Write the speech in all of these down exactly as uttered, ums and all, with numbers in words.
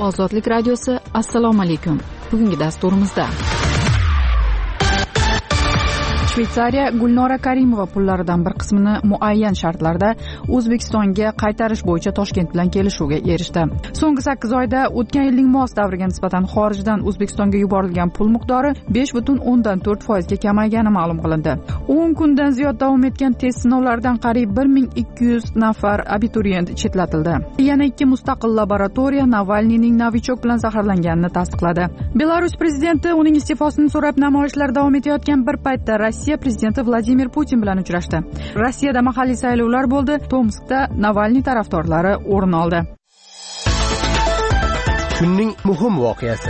Ozodlik radiosi, assalomu alaykum. Bugungi dasturimizda Shveysariya Gulnora Karimova pullaridan bir qismini muayyan shartlarda O'zbekistonga qaytarish bo'yicha Toshkent bilan kelishuvga erishdi. So'nggi sakkiz oyda o'tgan yilning mos davriga nisbatan xorijdan O'zbekistonga yuborilgan pul miqdori besh butun o'ndan to'rt foiz ga kamaygani ma'lum qilindi. o'n kundan ziyod davom etgan test sinovlaridan qariyb bir ming ikki yuz nafar abituriyent chetlatildi. Yana ikki mustaqil laboratoriya Navalniyning novichok bilan zaharlanganini tasdiqladi. Belarus prezidenti uning iste'fosini so'rab namoyishlar davom etayotgan bir paytda Rossiya prezidenti Vladimir Putin bilan uchrashdi. Rossiyada mahalliy saylovlar bo'ldi. Tomskda Navalniy tarafdorlari o'rin oldi. Kunning muhim voqeasi.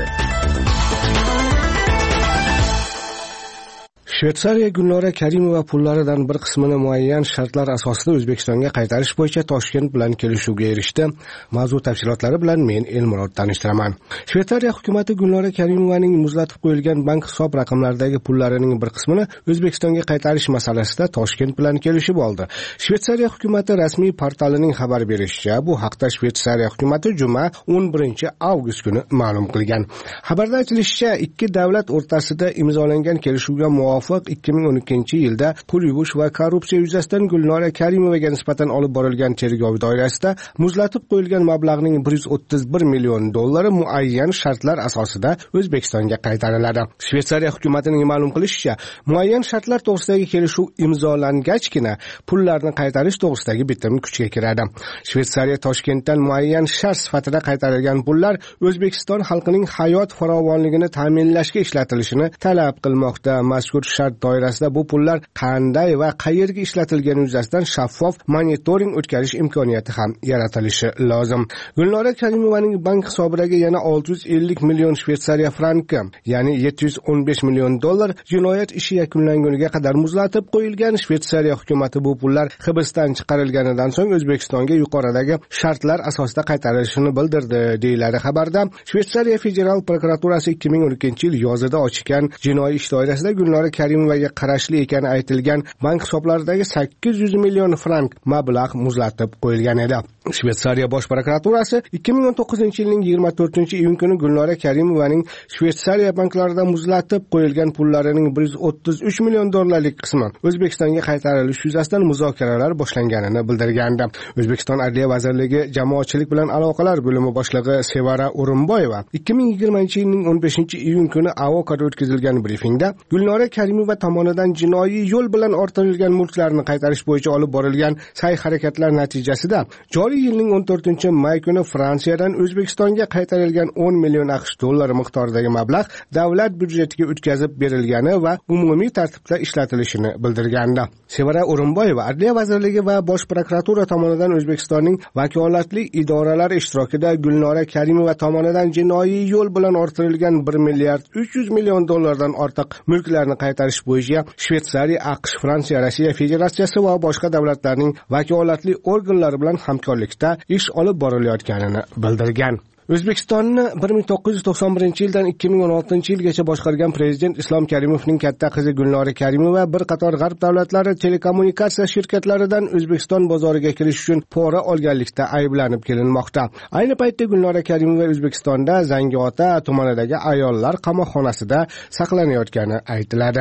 Shveysariya Gulnora Karimova pullaridan bir qismini muayyan shartlar asosida O'zbekistonga qaytarish bo'yicha Toshkent bilan kelishuvga erishdi. Mavzu tafsilotlari bilan men Elmurod tanishtiraman. Shveysariya hukumatı Gulnora Karimovaning muzlatib qo'yilgan bank hisob raqamlaridagi pullarining bir qismini O'zbekistonga qaytarish masalasida Toshkent bilan kelishib oldi. Shveysariya hukumatı rasmiy portalining xabar berishicha, bu haqda Shveysariya hukumatı juma o'n birinchi avgust kuni ma'lum qilgan. Xabarda aytilishicha, ikki davlat o'rtasida imzolangan kelishuvga muvofiq ikki ming o'n ikkinchi yilda pul yuvish va korrupsiya yuzasidan Gulnora Karimovaga nisbatan olib borilgan tergov doirasida muzlatib qo'yilgan mablag'ning bir yuz o'ttiz bir million dollari muayyan shartlar asosida O'zbekistonga qaytariladi. Shveysariya hukumatining ma'lum qilishicha, muayyan shartlar to'g'risidagi kelishuv imzolangachgina pullarni qaytarish to'g'risidagi bitim kuchga kiradi. Shveysariya Toshkentdan muayyan shart sifatida qaytarilgan pullar O'zbekiston xalqining hayot farovonligini ta'minlashga ishlatilishini talab qilmoqda. Mazkur shart doirasida bu pullar qanday va qayerga ishlatilgani yuzasidan shaffof monitoring o'tkazish imkoniyati ham yaratilishi lozim. Gulnora Karimovaning bank hisobidagi yana olti yuz ellik million Shveysariya franki, ya'ni yetti yuz o'n besh million dollar jinoyat ishi yakunlanguniga qadar muzlatib qo'yilgan. Shveysariya hukumatı bu pullar hibsdan chiqarilganidan so'ng O'zbekistonga yuqoridagi shartlar asosida qaytarilishini bildirdi, deyiladi xabarda. Shveysariya federal prokuraturasi ikki ming o'n ikkinchi yil yozida ochgan jinoiy ish doirasida Gulnora Karimovaga qarashli ekani aytilgan bank hisoblaridagi sakkiz yuz million frank mablag' muzlatib qo'yilgan edi. Shveysariya bosh prokuraturasi ikki ming o'n to'qqizinchi yilning yigirma to'rtinchi iyun kuni Gulnora Karimovaning Shveysariya banklarida muzlatib qo'yilgan pullarining bir yuz o'ttiz uch million dollarlik qismi O'zbekistonga qaytarilishi yuzasidan muzokaralar boshlanganini bildirgandi. O'zbekiston Adliya vazirligi jamoatchilik bilan aloqalar bo'limi boshlig'i Sevara O'rinboyeva ikki ming yigirmanchi yilning o'n beshinchi iyun kuni Avokada o'tkazilgan brifingda Gulnora Karimova tomonidan jinoiy yo'l bilan orttirilgan mulklarni qaytarish bo'yicha olib borilgan sa'y-harakatlar natijasida joriy yilning o'n to'rtinchi may kuni Fransiyadan O'zbekistonga qaytarilgan o'n million aqsh dollari miqdoridagi mablag' davlat byudjetiga o'tkazib berilgani va umumiy tartibda ishlatilishini bildirgandi. Sevara O'rinboyeva Adliya vazirligi va bosh prokuratura tomonidan O'zbekistonning vakolatli idoralari ishtirokida Gulnora Karimova tomonidan jinoiy yo'l bilan orttirilgan bir milliard uch yuz million dollardan ortiq mulklarni qaytarish bo'yicha Shveysariya, AQSh, Fransiya, Rossiya Federatsiyasi va boshqa davlatlarning vakolatli organlari bilan hamkorlikda ish olib borilayotganini bildirgan. O'zbekistonni bir ming to'qqiz yuz to'qson birinchi yildan ikki ming o'n oltinchi yilgacha boshqargan prezident Islom Karimovning katta qizi Gulnora Karimova bir qator g'arb davlatlari telekommunikatsiya shirkatlaridan O'zbekiston bozoriga kirish uchun pora olganlikda ayblanib kelinmoqda. Ayni paytda Gulnora Karimova O'zbekistonda Zangiota tumanidagi ayollar qamoqxonasida saqlanayotgani aytiladi.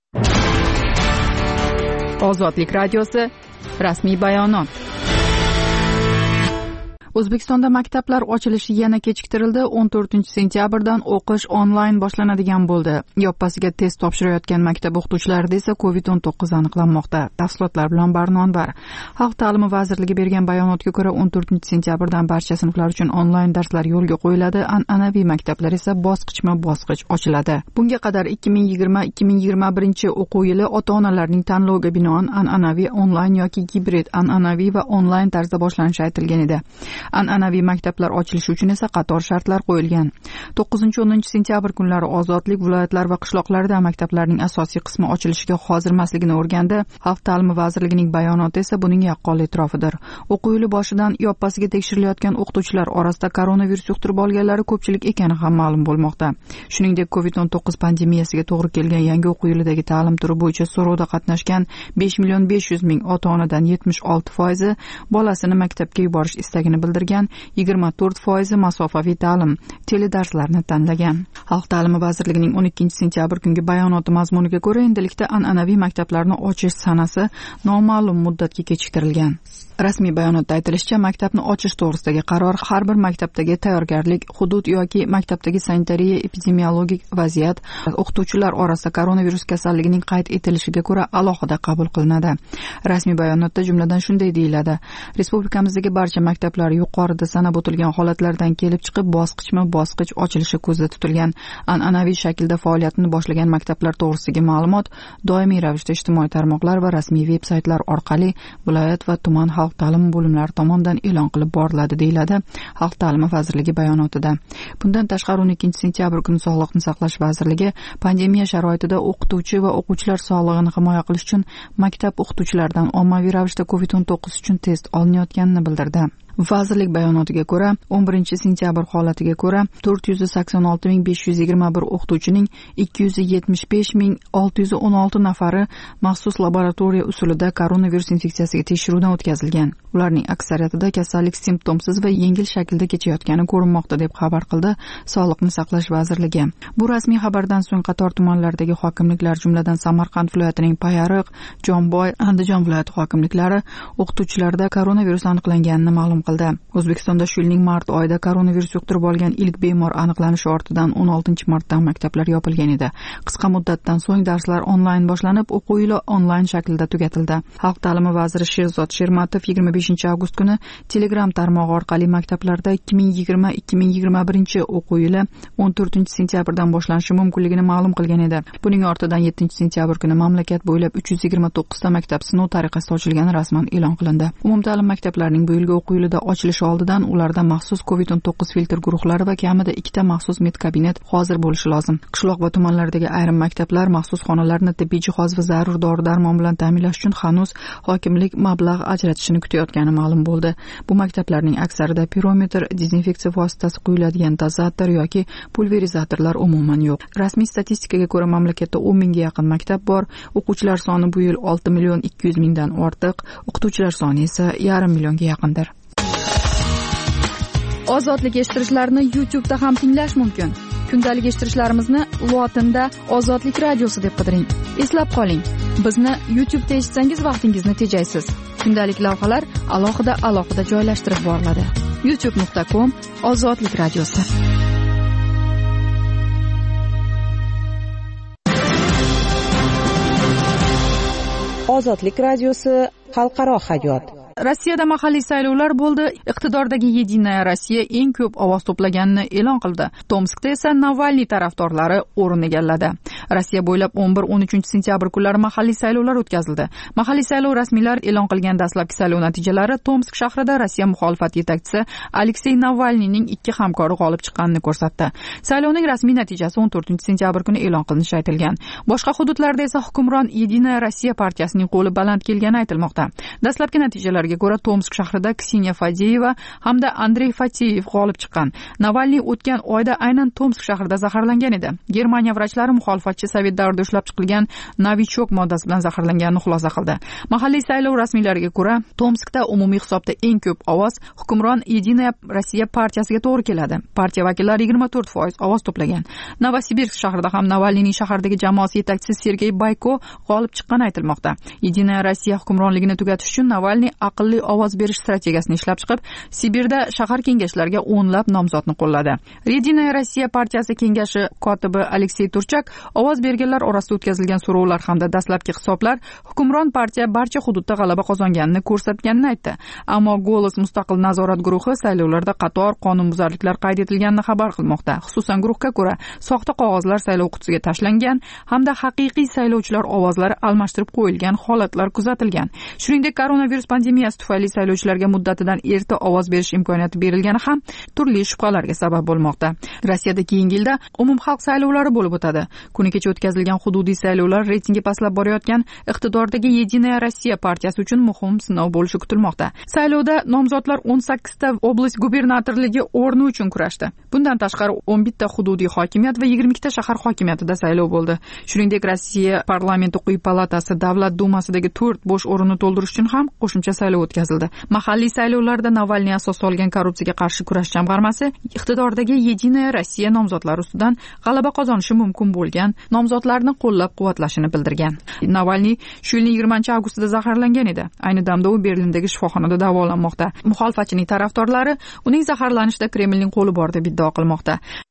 Ozodlik radiosi rasmiy bayonot. O'zbekistonda maktablar ochilishi yana kechiktirildi. o'n to'rtinchi sentyabrdan o'qish onlayn boshlanadigan bo'ldi. Yoppasiga test topshirayotgan maktab o'qituvchilarida esa covid o'n to'qqiz aniqlanmoqda. Tafsilotlar bilan Barnon var. Xalq ta'limi vazirligi bergan bayonotga ko'ra o'n to'rtinchi sentyabrdan barcha sinflar uchun onlayn darslar yo'lga qo'yiladi. An'anaviy maktablar esa bosqichma-bosqich ochiladi. Bunga qadar ikki ming yigirma ikki ming yigirma birinchi o'quv yili ota-onalarning tanloviga binoan an'anaviy onlayn yoki gibrid, an'anaviy va onlayn tarzda boshlanishi aytilgan edi. An'anaviy maktablar ochilishi uchun esa qator shartlar qo'yilgan. to'qqizinchi o'ninchi sentyabr kunlari ozodlik viloyatlar va qishloqlarida maktablarning asosiy qismi ochilishiga hozir emasligini o'rgandi. Xalq ta'limi vazirligining bayonoti esa buning yaqqol e'tirofidir. O'quv yili boshidan yoppasiga tekshirilayotgan o'qituvchilar orasida koronavirus yuqtirib olganlari ko'pchilik ekani ham ma'lum bo'lmoqda. Shuningdek, covid o'n to'qqiz pandemiyasiga to'g'ri kelgan yangi o'quv yilidagi ta'lim turi bo'yicha so'rovda qatnashgan besh million besh yuz ming ota-onadan yetmish olti foizi bolasini maktabga yuborish istagini bildirdi. bildirgan yigirma to'rt foizi masofaviy ta'lim teledarslarni tanlagan. Xalq ta'limi vazirligining o'n ikkinchi sentyabr kungi bayonoti mazmuniga ko'ra, endilikda an'anaviy maktablarni ochish sanasi noma'lum muddatga kechiktirilgan. Rasmiy bayonotda aytilishicha, maktabni ochish to'g'risidagi qaror har bir maktabdagi tayyorgarlik, hudud yoki maktabdagi sanitariya epidemiologik vaziyat, o'qituvchilar orasida koronavirus kasalligining qayd etilishiga ko'ra alohida qabul qilinadi. Rasmiy bayonotda jumladan shunday deyiladi: Respublikamizdagi barcha maktablar yuqorida sanab o'tilgan holatlardan kelib chiqib bosqichma-bosqich ochilishi ko'zda tutilgan. An'anaviy shaklda faoliyatini boshlagan maktablar to'g'risidagi ma'lumot doimiy ravishda ijtimoiy tarmoqlar va rasmiy veb-saytlar orqali viloyat va tuman xalq ta'limi bo'limlari tomonidan e'lon qilib boriladi, deyiladi Xalq ta'limi vazirligi bayonotida. Bundan tashqari o'n ikkinchi sentyabr kuni Sog'liqni saqlash vazirligi pandemiya sharoitida o'qituvchi va o'quvchilar sog'lig'ini himoya qilish uchun maktab o'qituvchilaridan ommaviy ravishda covid o'n to'qqiz uchun test olinayotganini bildirdi. Vazirlik bayonotiga ko'ra, o'n birinchi sentyabr holatiga ko'ra to'rt yuz sakson olti ming besh yuz yigirma bir o'qituvchining ikki yuz yetmish besh ming olti yuz o'n olti nafari maxsus laboratoriya usulida koronavirus infeksiyasiga tekshiruvdan o'tkazilgan. Ularning aksariyatida kasallik simptomsiz va yengil shaklda kechayotgani ko'rinmoqda, deb xabar qildi Sog'liqni saqlash vazirligi. Bu rasmiy xabardan so'ng qator tumanlardagi hokimliklar, jumladan Samarqand viloyatining Payariq, Jomboy, Andijon viloyati hokimliklari o'qituvchilarda koronavirus aniqlanganini ma'lum qildi. O'zbekistonda shu yilning mart oyida koronavirus yuqtirib olgan ilk bemor aniqlanishi ortidan o'n oltinchi martdan maktablar yopilgan edi. Qisqa muddatdan so'ng darslar onlayn boshlanib, o'quv yili onlayn shaklda tugatildi. Xalq ta'limi vaziri Sherzod Shermatov yigirma beshinchi avgust kuni Telegram tarmog'i orqali maktablarda ikki ming yigirma ikki ming yigirma birinchi o'quv yili o'n to'rtinchi sentyabrdan boshlanishi mumkinligini ma'lum qilgan edi. Buning ortidan yettinchi sentyabr kuni mamlakat bo'ylab uch yuz yigirma to'qqiz ta maktab sinov tariqasida ochilgani rasman e'lon qilindi. Umumta'lim maktablarining bu yilgi o'quv yilida ochilishi oldidan ularda maxsus covid o'n to'qqiz filtr guruhlari va kamida ikkita maxsus medkabinet hozir bo'lishi lozim. Qishloq va tumanlardagi ayrim maktablar maxsus xonalarni tibbiy jihoz va zarur dori-darmon bilan ta'minlash uchun hanuz hokimlik mablag' ajratishini kutayotgani ma'lum bo'ldi. Bu maktablarning aksarida pirometr, dezinfeksiya vositasi quyiladigan dozator yoki pulverizatorlar umuman yo'q. Rasmiy statistikaga ko'ra, mamlakatda o'n mingga yaqin maktab bor. O'quvchilar soni bu yil olti million ikki yuz mingdan ortiq, o'qituvchilar soni esa yarim millionga yaqindir. Ozodlik eshittirishlarni YouTube da ham tinglash mumkin. Kundalik eshittirishlarimizni lotinda Ozodlik radiosi deb qidiring. Eslab qoling, bizni YouTube da eshitsangiz vaqtingizni tejaysiz. Kundalik lavhalar alohida alohida joylashtirib boriladi. youtube nuqta com Ozodlik radiosi. Ozodlik radiosi xalqaro hayot. Rossiyada mahalliy saylovlar bo'ldi. Iqtidordagi Yedinaya Rossiya eng ko'p ovoz to'plaganini e'lon qildi. Tomskda esa Navalniy tarafdorlari o'rin egalladi. Rossiya bo'ylab o'n bir o'n uchinchi sentyabr kunlari mahalliy saylovlar o'tkazildi. Mahalliy saylov rasmiylar e'lon qilgan dastlabki saylov natijalari Tomsk shahrida Rossiya muxolifat yetakchisi Aleksey Navalniyning ikki hamkori g'olib chiqqanini ko'rsatdi. Saylovning rasmiy natijasi o'n to'rtinchi sentyabr kuni e'lon qilinishi aytilgan. Boshqa hududlarda esa hukmron Yedinaya Rossiya partiyasining qo'li baland kelgani aytilmoqda. Dastlabki natijalar ko'ra Tomsk shahrida Kseniya Fadeyeva hamda Andrey Fatiyev g'olib chiqqan. Navalniy o'tgan oyda aynan Tomsk shahrida zaharlangan edi. Germaniya vrachlari muxolifatchi sovet davrida ushlab chiqilgan Novichok moddasi bilan zaharlanganini xulosa qildi. Mahalliy saylov rasmiylariga ko'ra, Tomskda umumiy hisobda eng ko'p ovoz hukmron Yedinaya Rossiya partiyasiga to'g'ri keladi. Partiya vakillari yigirma to'rt foiz ovoz to'plagan. Novosibirsk shahrida ham Navalniyning shahardagi jamoasi yetakchisi Sergey Bayko g'olib chiqqani aytilmoqda. Yedinaya Rossiya hukmronligini tugatish uchun Navalniy aqlli ovoz berish strategiyasini ishlab chiqib, Sibirda shahar kengashlariga o'nlab nomzodni qo'lladi. Yedinaya Rossiya partiyasi kengashi kotibi Aleksey Turchak ovoz berganlar orasida o'tkazilgan so'rovlar hamda dastlabki hisoblar hukmron partiya barcha hududda g'alaba qozonganini ko'rsatganini aytdi. Ammo Golos mustaqil nazorat guruhi saylovlarda qator qonunbuzarliklar qayd etilganini xabar qilmoqda. Xususan, guruhga ko'ra, soxta qog'ozlar saylov qutisiga tashlangan hamda haqiqiy saylovchilar ovozlari almashtirib qo'yilgan holatlar kuzatilgan. Shuningdek, koronavirus pandemiyasi tufayli saylovchilarga muddatidan erta ovoz berish imkoniyati berilgani ham turli shubhalarga sabab bo'lmoqda. Rossiyada keyingi yilda umumxalq saylovlari bo'lib o'tadi. Kuni kecha o'tkazilgan hududiy saylovlar reytingi pastlab borayotgan iqtidordagi Yedinaya Rossiya partiyasi uchun muhim sinov bo'lishi kutilmoqda. Saylovda nomzodlar o'n sakkizta oblast gubernatorligi o'rni uchun kurashdi. Bundan tashqari o'n bitta hududiy hokimiyat va yigirma ikkita shahar hokimiyatida saylov bo'ldi. Shuningdek, Rossiya parlamenti quyi palatasi Davlat dumasidagi to'rt bo'sh o'rinni to'ldirish uchun ham qo'shimcha saylov o'tkazildi. Mahalliy saylovlarda Navalniy asos solgan korrupsiyaga qarshi kurash jamg'armasi iqtidordagi Yedinaya Rossiya nomzodlari ustidan g'alaba qozonishi mumkin bo'lgan nomzodlarni qo'llab-quvvatlashini bildirgan. Navalniy shu yilning yigirmanchi avgustida zaharlangan edi. Ayni damda u Berlindagi shifoxonada davolanmoqda. Muxolifatchining tarafdorlari uning zaharlanishida Kremlning qo'li bor deb iddao qilmoqda.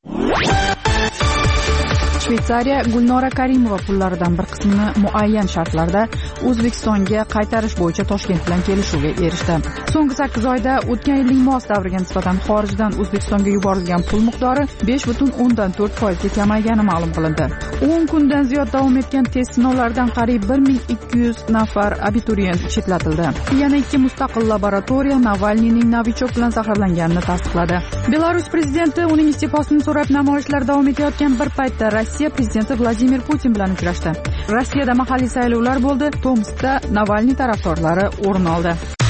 Shveysariya Gulnora Karimova pullaridan bir qismini muayyan shartlarda O'zbekistonga qaytarish bo'yicha Toshkent bilan kelishuvga erishdi. So'nggi sakkiz oyda o'tgan yilning mos davriga nisbatan xorijdan O'zbekistonga yuborilgan pul miqdori besh butun o'ndan to'rt foiz ga kamaygani ma'lum qilindi. o'n kundan ziyod davom etgan test sinovlaridan qariyb bir ming ikki yuz nafar abituriyent chetlatildi. Yana ikki mustaqil laboratoriya Navalniyning novichok bilan zaharlanganini tasdiqladi. Belarus prezidenti uning iste'fosini so'rab namoyishlar davom etayotgan bir paytda Rossiya prezidenti Vladimir Putin bilan uchrashdi. Rossiyada mahalliy saylovlar bo'ldi. Tomskda Navalniy tarafdorlari o'rin oldi.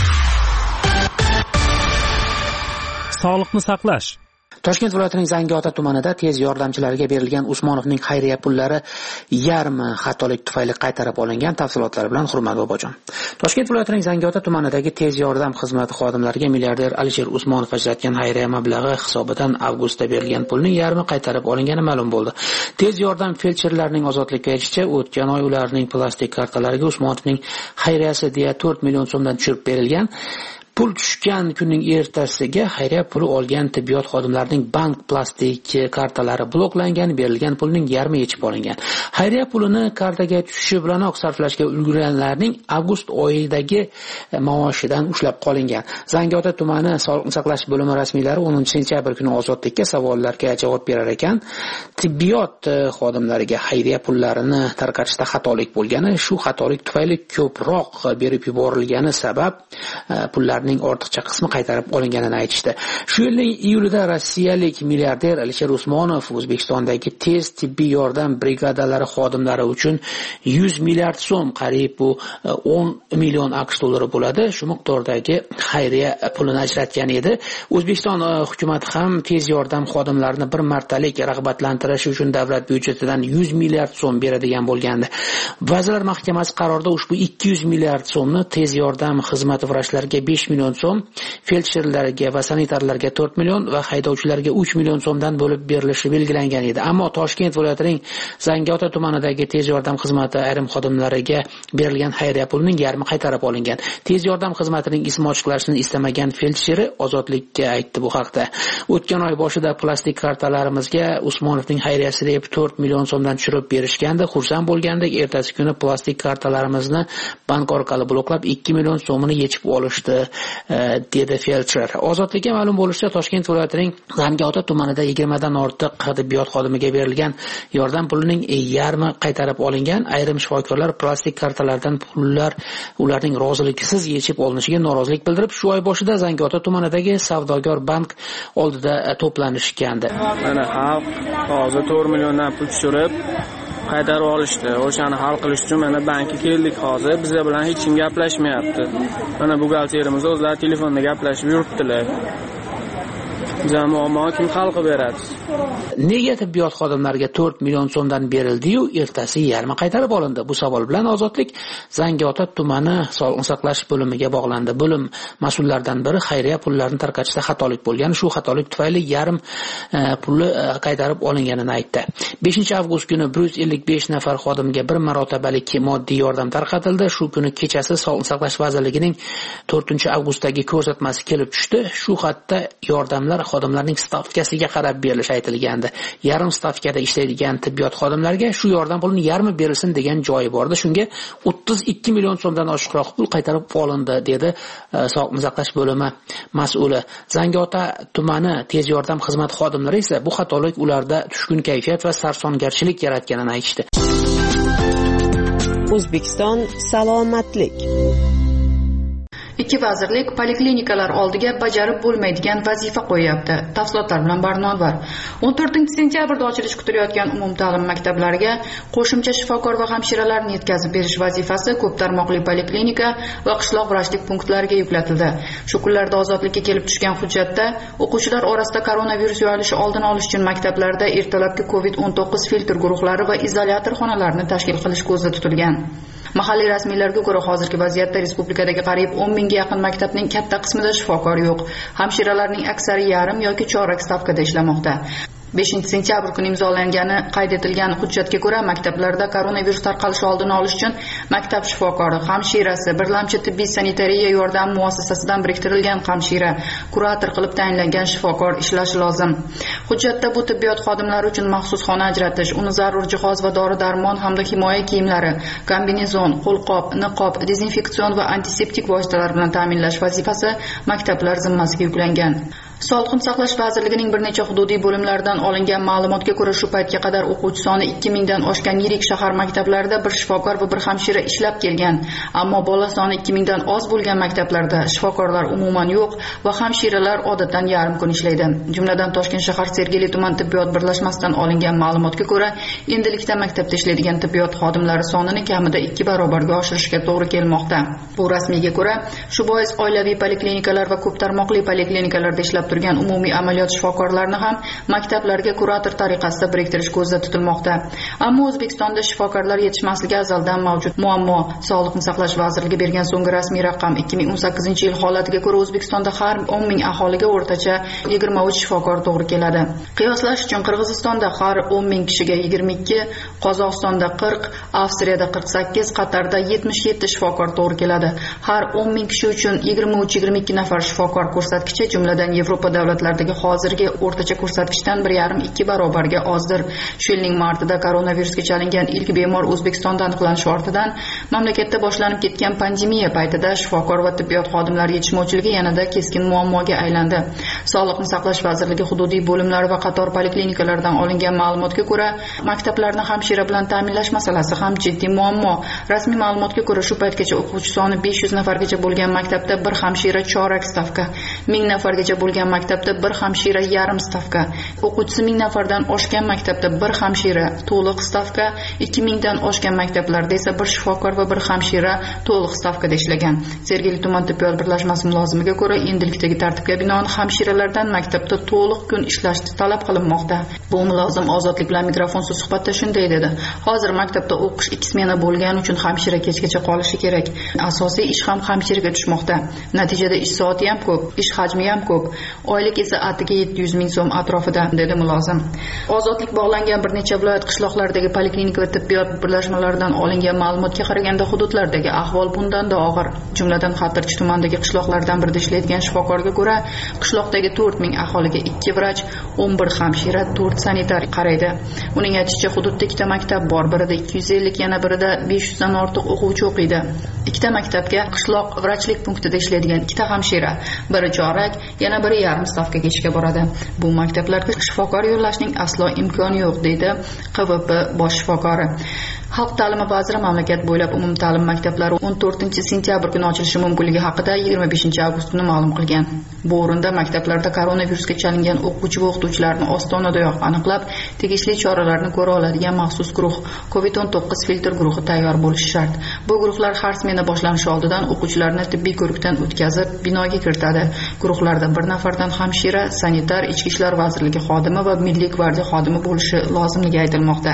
Sog'liqni saqlash. Toshkent viloyatining Zangiota tumanida tez yordamchilarga berilgan Usmonovning xayriya pullari yarmi xatolik tufayli qaytarib olingan. Tafsilotlar bilan Hurmat Bobojon. Toshkent viloyatining Zangiota tumanidagi tez yordam xizmati xodimlariga milliarder Alisher Usmonov ajratgan xayriya mablag'i hisobidan avgustda berilgan pulning yarmi qaytarib olingani ma'lum bo'ldi. Tez yordam feldsherlarining ozodlikka erishicha o'tgan oy ularning plastik kartalariga Usmonovning xayriyasi deya to'rt million so'mdan tushirib berilgan. Pul tushgan kunning ertasiga xayriya puli olgan tibbiyot xodimlarining bank plastik kartalari bloklangan, berilgan pulning yarmi yechib olingan. Xayriya pulini kartaga tushishi bilanoq sarflashga ulgurganlarning avgust oyidagi maoshidan ushlab qolingan. Zangiota tumani Sog'liqni saqlash bo'limi rasmiylari o'ninchi sentyabr kuni ozodlikka savollarga javob berar ekan, tibbiyot xodimlariga xayriya pullarini tarqatishda xatolik bo'lgani, shu xatolik tufayli ko'proq berib yuborilgani sabab pullar ortiqcha qismi qaytarib olinganini aytishdi. Shu yilning iyulida rossiyalik milliarder Alisher Usmonov O'zbekistondagi tez tibbiy yordam brigadalari xodimlari uchun yuz milliard so'm, qariyb bu o'n million AQSh dollari bo'ladi, shu miqdordagi xayriya pulini ajratgan edi. O'zbekiston hukumatı ham tez yordam xodimlarini bir martalik rag'batlantirish uchun davlat byudjetidan yuz milliard so'm beradigan bo'lgandi. Vazirlar Mahkamasi qarorida ushbu ikki yuz milliard so'mni tez yordam xizmati vrachlariga besh million so'm, feldsherlarga va sanitarlarga to'rt million va haydovchilarga uch million so'mdan bo'lib berilishi belgilangan edi. Ammo Toshkent viloyatining Zangiota tumanidagi tez yordam xizmati ayrim xodimlariga berilgan xayriya pulining yarmi qaytarib olingan. Tez yordam xizmatining ismi ochiqlanishini istamagan feldsheri ozodlikka aytdi bu haqda. O'tgan oy boshida plastik kartalarimizga Usmonovning xayriyasi deb to'rt million so'mdan tushirib berishgandi. Xursand bo'lgandik, ertasi kuni plastik kartalarimizni bank orqali bloklab ikki million so'mini yechib olishdi, dedi feldsher. Ozodlikka ma'lum bo'lishicha, Toshkent viloyatining Zangiota tumanida yigirmadan ortiq tibbiyot xodimiga berilgan yordam pulining yarmi qaytarib olingan. Ayrim shifokorlar plastik kartalardan pullar ularning roziligisiz yechib olinishiga norozilik bildirib, shu oy boshida Zangiota tumanidagi savdogar bank oldida to'planishgandi. Mana xalq hozir to'rt milliondan pul tushirib qaytarib olishdi. O'shani hal qilish uchun mana bankka keldik hozir. Bizlar bilan hech kim gaplashmayapti. Mana buxgalterimiz o'zlari telefonda gaplashib yuribdilar. Jamoa kim hal qilib beradi? Nega tibbiyot xodimlariga to'rt million so'mdan berildi-yu, ertasi yarmi qaytarib olindi? Bu savol bilan Ozodlik Zangiota tumani Sog'liqni saqlash bo'limiga bog'landi. Bo'lim mas'ullaridan biri xayriya pullarini tarqatishda xatolik bo'lgan, shu xatolik tufayli yarim e, puli e, qaytarib olinganini aytdi. beshinchi avgust kuni bir yuz ellik besh nafar xodimga bir marotabalik moddiy yordam tarqatildi. Shu kuni kechasi Sog'liqni saqlash vazirligining to'rtinchi avgustdagi ko'rsatmasi kelib tushdi. Shu xatda yordamlar xodimlarning stavkasiga qarab berilishi aytilgandi. Yarim stavkada ishlaydigan tibbiyot xodimlariga shu yordam pulini yarmi berilsin degan joyi bordi. Shunga o'ttiz ikki million so'mdan oshiqroq pul qaytarib olindi, dedi Sog'liqni saqlash bo'limi mas'uli. Zangiota tumani tez yordam xizmati xodimlari esa bu xatolik ularda tushkun kayfiyat va sarsongarchilik yaratganini aytishdi. O'zbekiston salomatlik. Ikki vazirlik poliklinikalar oldiga bajarib bo'lmaydigan vazifa qo'yapti. Tafsilotlar bilan Barnon var. o'n to'rtinchi sentyabrda ochilish kutilayotgan umumta'lim maktablariga qo'shimcha shifokor va hamshiralarni yetkazib berish vazifasi ko'p tarmoqli poliklinika va qishloq vrachlik punktlariga yuklatildi. Shu kunlarda Ozodlikka kelib tushgan hujjatda o'quvchilar orasida koronavirus yo'yilishi oldini olish uchun maktablarda ertalabki kovid o'n to'qqiz filtr guruhlari va izolyator xonalarini tashkil qilish ko'zda tutilgan. Mahalliy rasmiylarga ko'ra, hozirgi vaziyatda respublikadagi qariyb o'n mingga yaqin maktabning katta qismida shifokor yo'q. Hamshiralarning aksari yarim yoki chorak stavkada ishlamoqda. beshinchi sentyabr kuni imzolangani qayd etilgan hujjatga ko'ra, maktablarda koronavirus tarqalishi oldini olish uchun maktab shifokori, hamshirasi, birlamchi tibbiy sanitariya yordam muassasasidan biriktirilgan hamshira, kurator qilib tayinlangan shifokor ishlashi lozim. Hujjatda bu tibbiyot xodimlari uchun maxsus xona ajratish, uni zarur jihoz va dori-darmon hamda himoya kiyimlari, kombinezon, qo'lqop, niqob, dezinfeksion va antiseptik vositalar bilan ta'minlash vazifasi maktablar zimmasiga yuklangan. Sog'liqni saqlash vazirligining bir necha hududiy bo'limlaridan olingan ma'lumotga ko'ra, shu paytga qadar o'quvchi soni ikki mingdan oshgan yirik shahar maktablarida bir shifokor va bir hamshira ishlab kelgan. Ammo bola soni ikki mingdan oz bo'lgan maktablarda shifokorlar umuman yo'q va hamshiralar odatdan yarim kun ishlaydi. Jumladan Toshkent shahar Sergeli tuman tibbiyot birlashmasidan olingan ma'lumotga ko'ra, endilikda maktabda ishlaydigan tibbiyot xodimlari sonini kamida ikki barobarga oshirishga to'g'ri kelmoqda. Bu rasmiyga ko'ra, shu bois oilaviy poliklinikalar va ko'p tarmoqli poliklinikalarda ishlab turgan umumiy amaliyot shifokorlarini ham maktablarga kurator tariqasida biriktirish ko'zda tutilmoqda. Ammo O'zbekistonda shifokorlar yetishmasligi azaldan mavjud muammo. Sog'liqni saqlash vazirligi bergan so'nggi rasmiy raqam ikki ming o'n sakkizinchi yil holatiga ko'ra, O'zbekistonda har o'n ming aholiga o'rtacha yigirma uch shifokor to'g'ri keladi. Qiyoslash uchun Qirg'izistonda har o'n ming kishiga yigirma ikki, Qozog'istonda qirq, Avstriyada qirq sakkiz, Qatarda yetmish yetti shifokor to'g'ri keladi. Har o'n ming kishi uchun yigirma uch yigirma ikki nafar shifokor ko'rsatkichi, jumladan Yevropa davlatlaridagi hozirgi o'rtacha ko'rsatkichdan bir yarim ikki barobarga ozdir. Shu yilning martida koronavirusga chalingan ilk bemor O'zbekistonda aniqlanishi ortidan mamlakatda boshlanib ketgan pandemiya paytida shifokor va tibbiyot xodimlari yetishmovchiligi yanada keskin muammoga aylandi. Sog'liqni saqlash vazirligi hududiy bo'limlari va qator poliklinikalardan olingan ma'lumotga ko'ra, maktablarni hamshira bilan ta'minlash masalasi ham jiddiy muammo. Rasmiy ma'lumotga ko'ra, shu paytgacha o'quvchi soni besh yuz nafargacha bo'lgan maktabda bir hamshira chorak stavka, ming nafargacha bo'lgan maktabda bir hamshira yarim stavka, o'quvchisi ming nafardan oshgan maktabda bir hamshira to'liq stavka, ikki mingdan oshgan maktablarda esa bir shifokor va bir hamshira to'liq stavkada ishlagan. Sergeli tuman tibbiyot birlashmasi mulozimiga ko'ra, endilikdagi tartibga binoan hamshiralardan maktabda to'liq kun ishlash talab qilinmoqda. Bu mulozim Ozodlik bilan mikrofonsiz suhbatda shunday dedi: "Hozir maktabda o'qish ikki smena bo'lgani uchun hamshira kechgacha qolishi kerak. Asosiy ish ham hamshiraga tushmoqda. Natijada ish soati ham ko'p, ish hajmi ham ko'p. Oylik esa atiga yetti yuz ming so'm atrofida", dedi mulozim. Ozodlik bog'langan bir necha viloyat qishloqlaridagi poliklinika va tibbiyot birlashmalaridan olingan ma'lumotga qaraganda, hududlardagi ahvol bundan-da og'ir. Jumladan Xatirchi tumanidagi qishloqlardan birida ishlaydigan shifokorga ko'ra, qishloqdagi to'rt ming aholiga ikki vrach, o'n bir hamshira, to'rt sanitar qaraydi. Uning aytishicha, hududda ikkita maktab bor, birida ikki yuz ellik, yana birida besh yuzdan ortiq o'quvchi o'qiydi. Ikkita maktabga qishloq vrachlik punktida ishlaydigan ikkita hamshira, biri chorak, yana biri yarim stavkaga ishga boradi. Bu maktablarga shifokor yo'llashning aslo imkoni yo'q, deydi Q V P bosh shifokori. Xalq ta'limi vaziri mamlakat bo'ylab umumta'lim maktablari o'n to'rtinchi sentyabr kuni ochilishi mumkinligi haqida yigirma beshinchi avgust kuni ma'lum qilgan. Bu o'rinda maktablarda koronavirusga chalingan o'quvchi va o'qituvchilarni ostonadoyoq aniqlab, tegishli choralarni ko'ra oladigan maxsus guruh, COVID o'n to'qqiz filtr guruhi tayyor bo'lishi shart. Bu guruhlar har smena boshlanishi oldidan o'quvchilarni tibbiy ko'rikdan o'tkazib, binoga kiritadi. Guruhlarda bir nafardan hamshira, sanitar, ichki ishlar vazirligi xodimi va milliy gvardiya xodimi bo'lishi lozimligi aytilmoqda.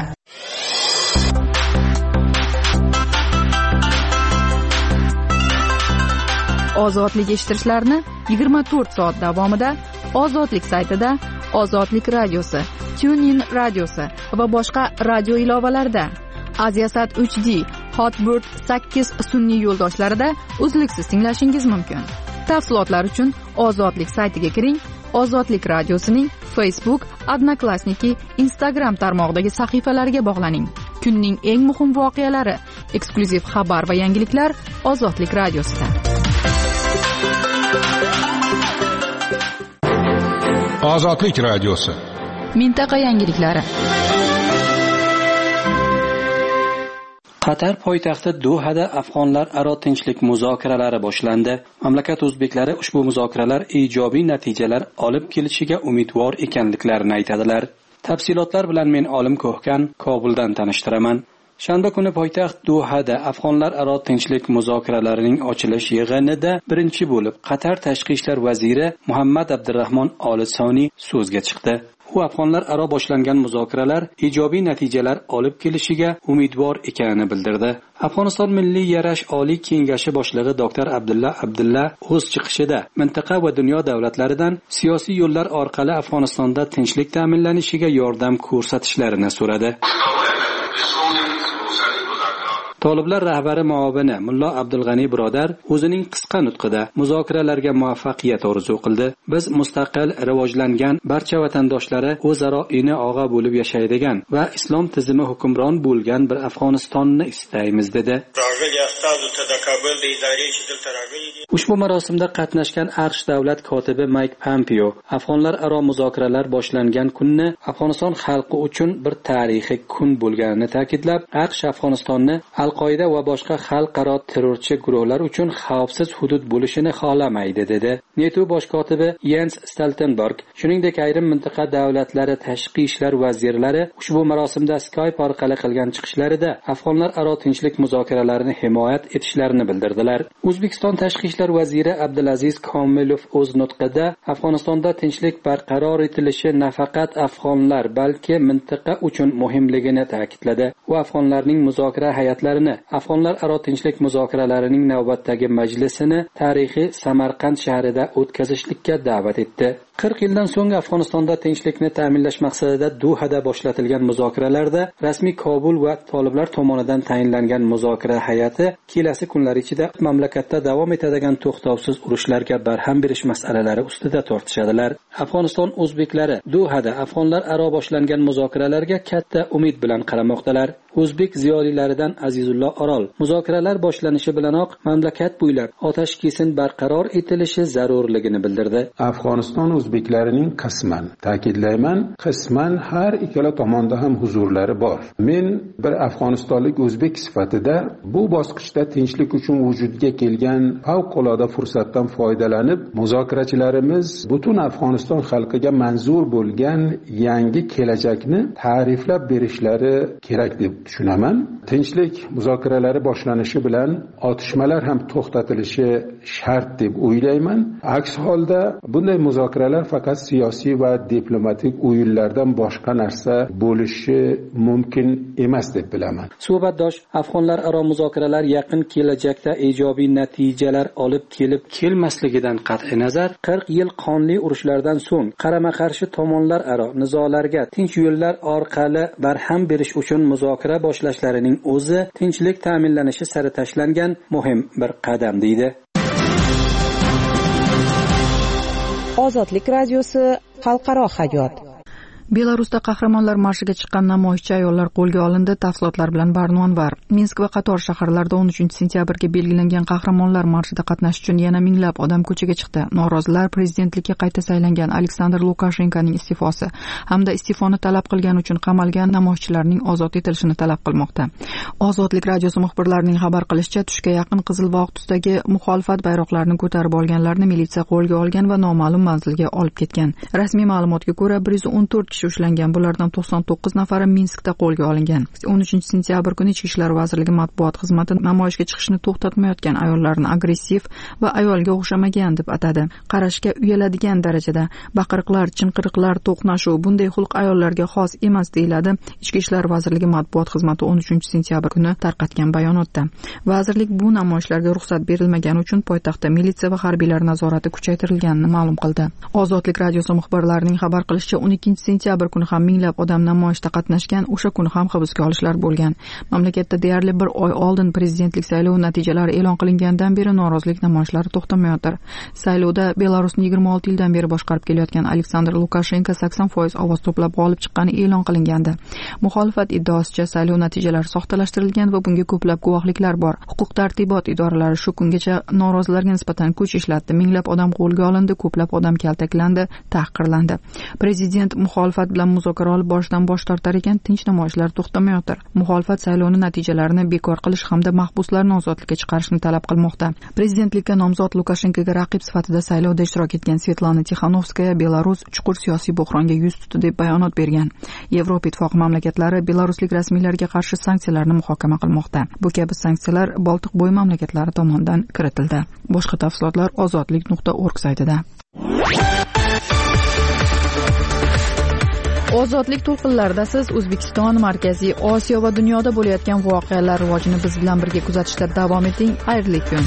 Ozodlik eshittirishlarni yigirma to'rt soat davomida Ozodlik saytida, Ozodlik radiosi, TuneIn radiosi va boshqa radio ilovalarida, Aziasat uch D, Hotbird sakkiz sun'iy yo'ldoshlarida uzluksiz tinglashingiz mumkin. Tafsilotlar uchun Ozodlik saytiga kiring. Ozodlik radiosining Facebook, Odnoklassniki, Instagram tarmog'idagi sahifalariga bog'laning. Kunning eng muhim voqealari, eksklyuziv xabar va yangiliklar Ozodlik radiosida. Ozodlik radiosi. Mintaqa yangiliklari. Qatar poytaxti Dohada afg'onlar aro tinchlik muzokaralari boshlandi. Mamlakat o'zbeklari ushbu muzokaralar ijobiy natijalar olib kelishiga umidvor ekanliklarini aytadilar. Tafsilotlar bilan men Olim Ko'hkan Kobuldan tanishtiraman. Shanba kuni poytaxt Dohada afg'onlar aro tinchlik muzokaralarining ochilish yig'inida birinchi bo'lib Qatar tashqi ishlar vaziri Muhammad Abdurrahmon Olisoniy so'zga chiqdi. u afg'onlar aro boshlangan muzokaralar ijobiy natijalar olib kelishiga umidvor ekanini bildirdi. Afg'oniston Milliy yarash oliy kengashi boshlig'i doktor Abdulla Abdulla o'z chiqishida mintaqa va dunyo davlatlaridan siyosiy yo'llar orqali Afg'onistonda tinchlik ta'minlanishiga yordam ko'rsatishlarini so'radi. Toliblar rahbari muovini Mullo Abdulg'ani birodar o'zining qisqa nutqida muzokaralarga muvaffaqiyat orzu qildi. Biz mustaqil, rivojlangan barcha vatandoshlari o'zaro ina og'a bo'lib yashaydigan va islom tizimi hukmron bo'lgan bir Afg'onistonni istaymiz dedi. Ushbu marosimda qatnashgan AQSh davlat kotibi Mayk Pompeo Afg'onlar aro muzokaralar boshlangan kunni Afg'oniston xalqi uchun bir tarixiy kun bo'lganini ta'kidlab, AQSh Afg'onistonni Al-Qoida va boshqa xalqaro terrorchi guruhlar uchun xavfsiz hudud bo'lishini xohlamaydi dedi. NATO bosh kotibi Jens Stoltenberg, shuningdek ayrim mintaqa davlatlari tashqi ishlar vazirlari ushbu marosimda Skype orqali qilgan chiqishlarida afg'onlar aro tinchlik muzokaralarini himoyat etishlarini bildirdilar. O'zbekiston tashqi ishlar vaziri Abdulaziz Komilov o'z nutqida Afg'onistonda tinchlik barqaror etilishi nafaqat afg'onlar, balki mintaqa uchun muhimligini ta'kidladi va afg'onlarning muzokara hay'atlarini afg'onlar aro tinchlik muzokaralarining navbatdagi majlisini tarixiy Samarqand shahrida o'tkazishlikka da'vat etdi. qirq yildan so'ng Afg'onistonda tinchlikni ta'minlash maqsadida Dohada boshlatilgan muzokaralarda rasmiy Kobul va toliblar tomonidan tayinlangan muzokara hay'ati kelasi kunlar ichida mamlakatda davom etadigan to'xtovsiz urushlarga barham berish masalalari ustida tortishadilar. Afg'oniston o'zbeklari Dohada afg'onlar aro boshlangan muzokaralarga katta umid bilan qaramoqdalar. O'zbek ziyolilaridan Azizullo Orol muzokaralar boshlanishi bilanoq mamlakat bo'ylab otash kesin barqaror etilishi zarurligini bildirdi. Afg'oniston o'zbeklarining qisman, ta'kidlayman, qisman har ikkala tomonda ham huzurlari bor. Men bir afg'onistonlik o'zbek sifatida bu bosqichda tinchlik uchun vujudga kelgan favqulodda fursatdan foydalanib, muzokarachilarimiz butun Afg'oniston xalqiga manzur bo'lgan yangi kelajakni ta'riflab berishlari kerak deb tushunaman. Tinchlik muzokaralari boshlanishi bilan otishmalar ham to'xtatilishi shart deb o'ylayman. Aks holda bunday muzokaralar faqat siyosiy va diplomatik o'yinlardan boshqa narsa bo'lishi mumkin emas deb bilaman. Suhbatdosh afg'onlar aro muzokaralar yaqin kelajakda ijobiy natijalar olib kelib kelmasligidan qat'i nazar qirq yil qonli urushlardan so'ng qarama-qarshi tomonlar aro nizolarga tinch yo'llar orqali barham berish uchun muzokara boshlashlarining o'zi tinchlik ta'minlanishi sari tashlangan muhim bir qadam deydi. Ozodlik radiosi xalqaro hayot. Belarusda qahramonlar marshiga chiqqan namoyishchi ayollar qo'lga olindi. Tafsilotlar bilan Barnon var. Minsk va qator shaharlarda o'n uchinchi sentyabrga belgilangan qahramonlar marshida qatnashish uchun yana minglab odam ko'chaga chiqdi. Norozilar prezidentlikka qayta saylangan Aleksandr Lukashenkoning iste'fosi hamda iste'foni talab qilgani uchun qamalgan namoyishchilarning ozod etilishini talab qilmoqda. Ozodlik radiosi muxbirlarining xabar qilishicha, tushga yaqin Qizil bog' tusidagi muxolifat bayroqlarini ko'tarib olganlarni militsiya qo'lga olgan va noma'lum manzilga olib ketgan. Rasmiy ma'lumotga ko'ra bir yuz o'n to'rt kishi ushlangan. Bulardan to'qson to'qqiz nafari Minskda qo'lga olingan. o'n uchinchi sentyabr kuni Ichki ishlar vazirligi matbuot xizmati namoyishga chiqishni to'xtatmayotgan ayollarni agressiv va ayolga o'xshamagan deb atadi. Qarashga uyaladigan darajada baqiriqlar, chinqiriqlar, to'qnashuv bunday xulq ayollarga xos emas deyiladi Ichki ishlar vazirligi matbuot xizmati o'n uchinchi sentyabr kuni tarqatgan bayonotda. Vazirlik bu namoyishlarga ruxsat berilmagani uchun poytaxtda militsiya va harbiylar nazorati kuchaytirilganini ma'lum qildi. Ozodlik radiosi muxbirlarining xabar qilishicha, o'n ikkinchi sentyabr kuni ham minglab odam namoyishda qatnashgan, o'sha kuni ham hibsga olishlar bo'lgan. Mamlakatda deyarli bir oy oldin prezidentlik saylovi natijalari e'lon qilingandan beri norozilik namoyishlari to'xtamayotir. Saylovda Belarusni yigirma olti yildan beri boshqarib kelayotgan Aleksandr Lukashenko sakson foiz ovoz to'plab g'olib chiqqani e'lon qilingandi. Muxolifat iddaosicha saylov natijalari soxtalashtirilgan va bunga ko'plab guvohliklar bor. Huquq-tartibot idoralari shu kungacha norozilarga nisbatan kuch ishlatdi. Minglab odam qo'lga olindi, ko'plab odam kaltaklandi, tahqirlandi. Prezident muxolifat bilan muzokara olib borishdan bosh tortar ekan, tinch namoyishlar to'xtamayotir. Muxolifat saylovni natijalarini bekor qilish hamda mahbuslarni ozodlikka chiqarishni talab qilmoqda. Prezidentlikka nomzod Lukashenkoga raqib sifatida saylovda ishtirok etgan Svetlana Tixanovskaya Belarus chuqur siyosiy buhronga yuz tutdi deb bayonot bergan. Yevropa ittifoqi mamlakatlari belaruslik rasmiylarga qarshi sanksiyalarni muhokama qilmoqda. Bu kabi sanksiyalar Boltiq bo'yi mamlakatlari tomonidan kiritildi. Boshqa tafsilotlar ozodlik nuqta org saytida. Ozodlik to'lqinlarida siz O'zbekiston, Markaziy Osiyo va dunyoda bo'layotgan voqealar rivojini biz bilan birga kuzatishda davom eting. Xayrli kun.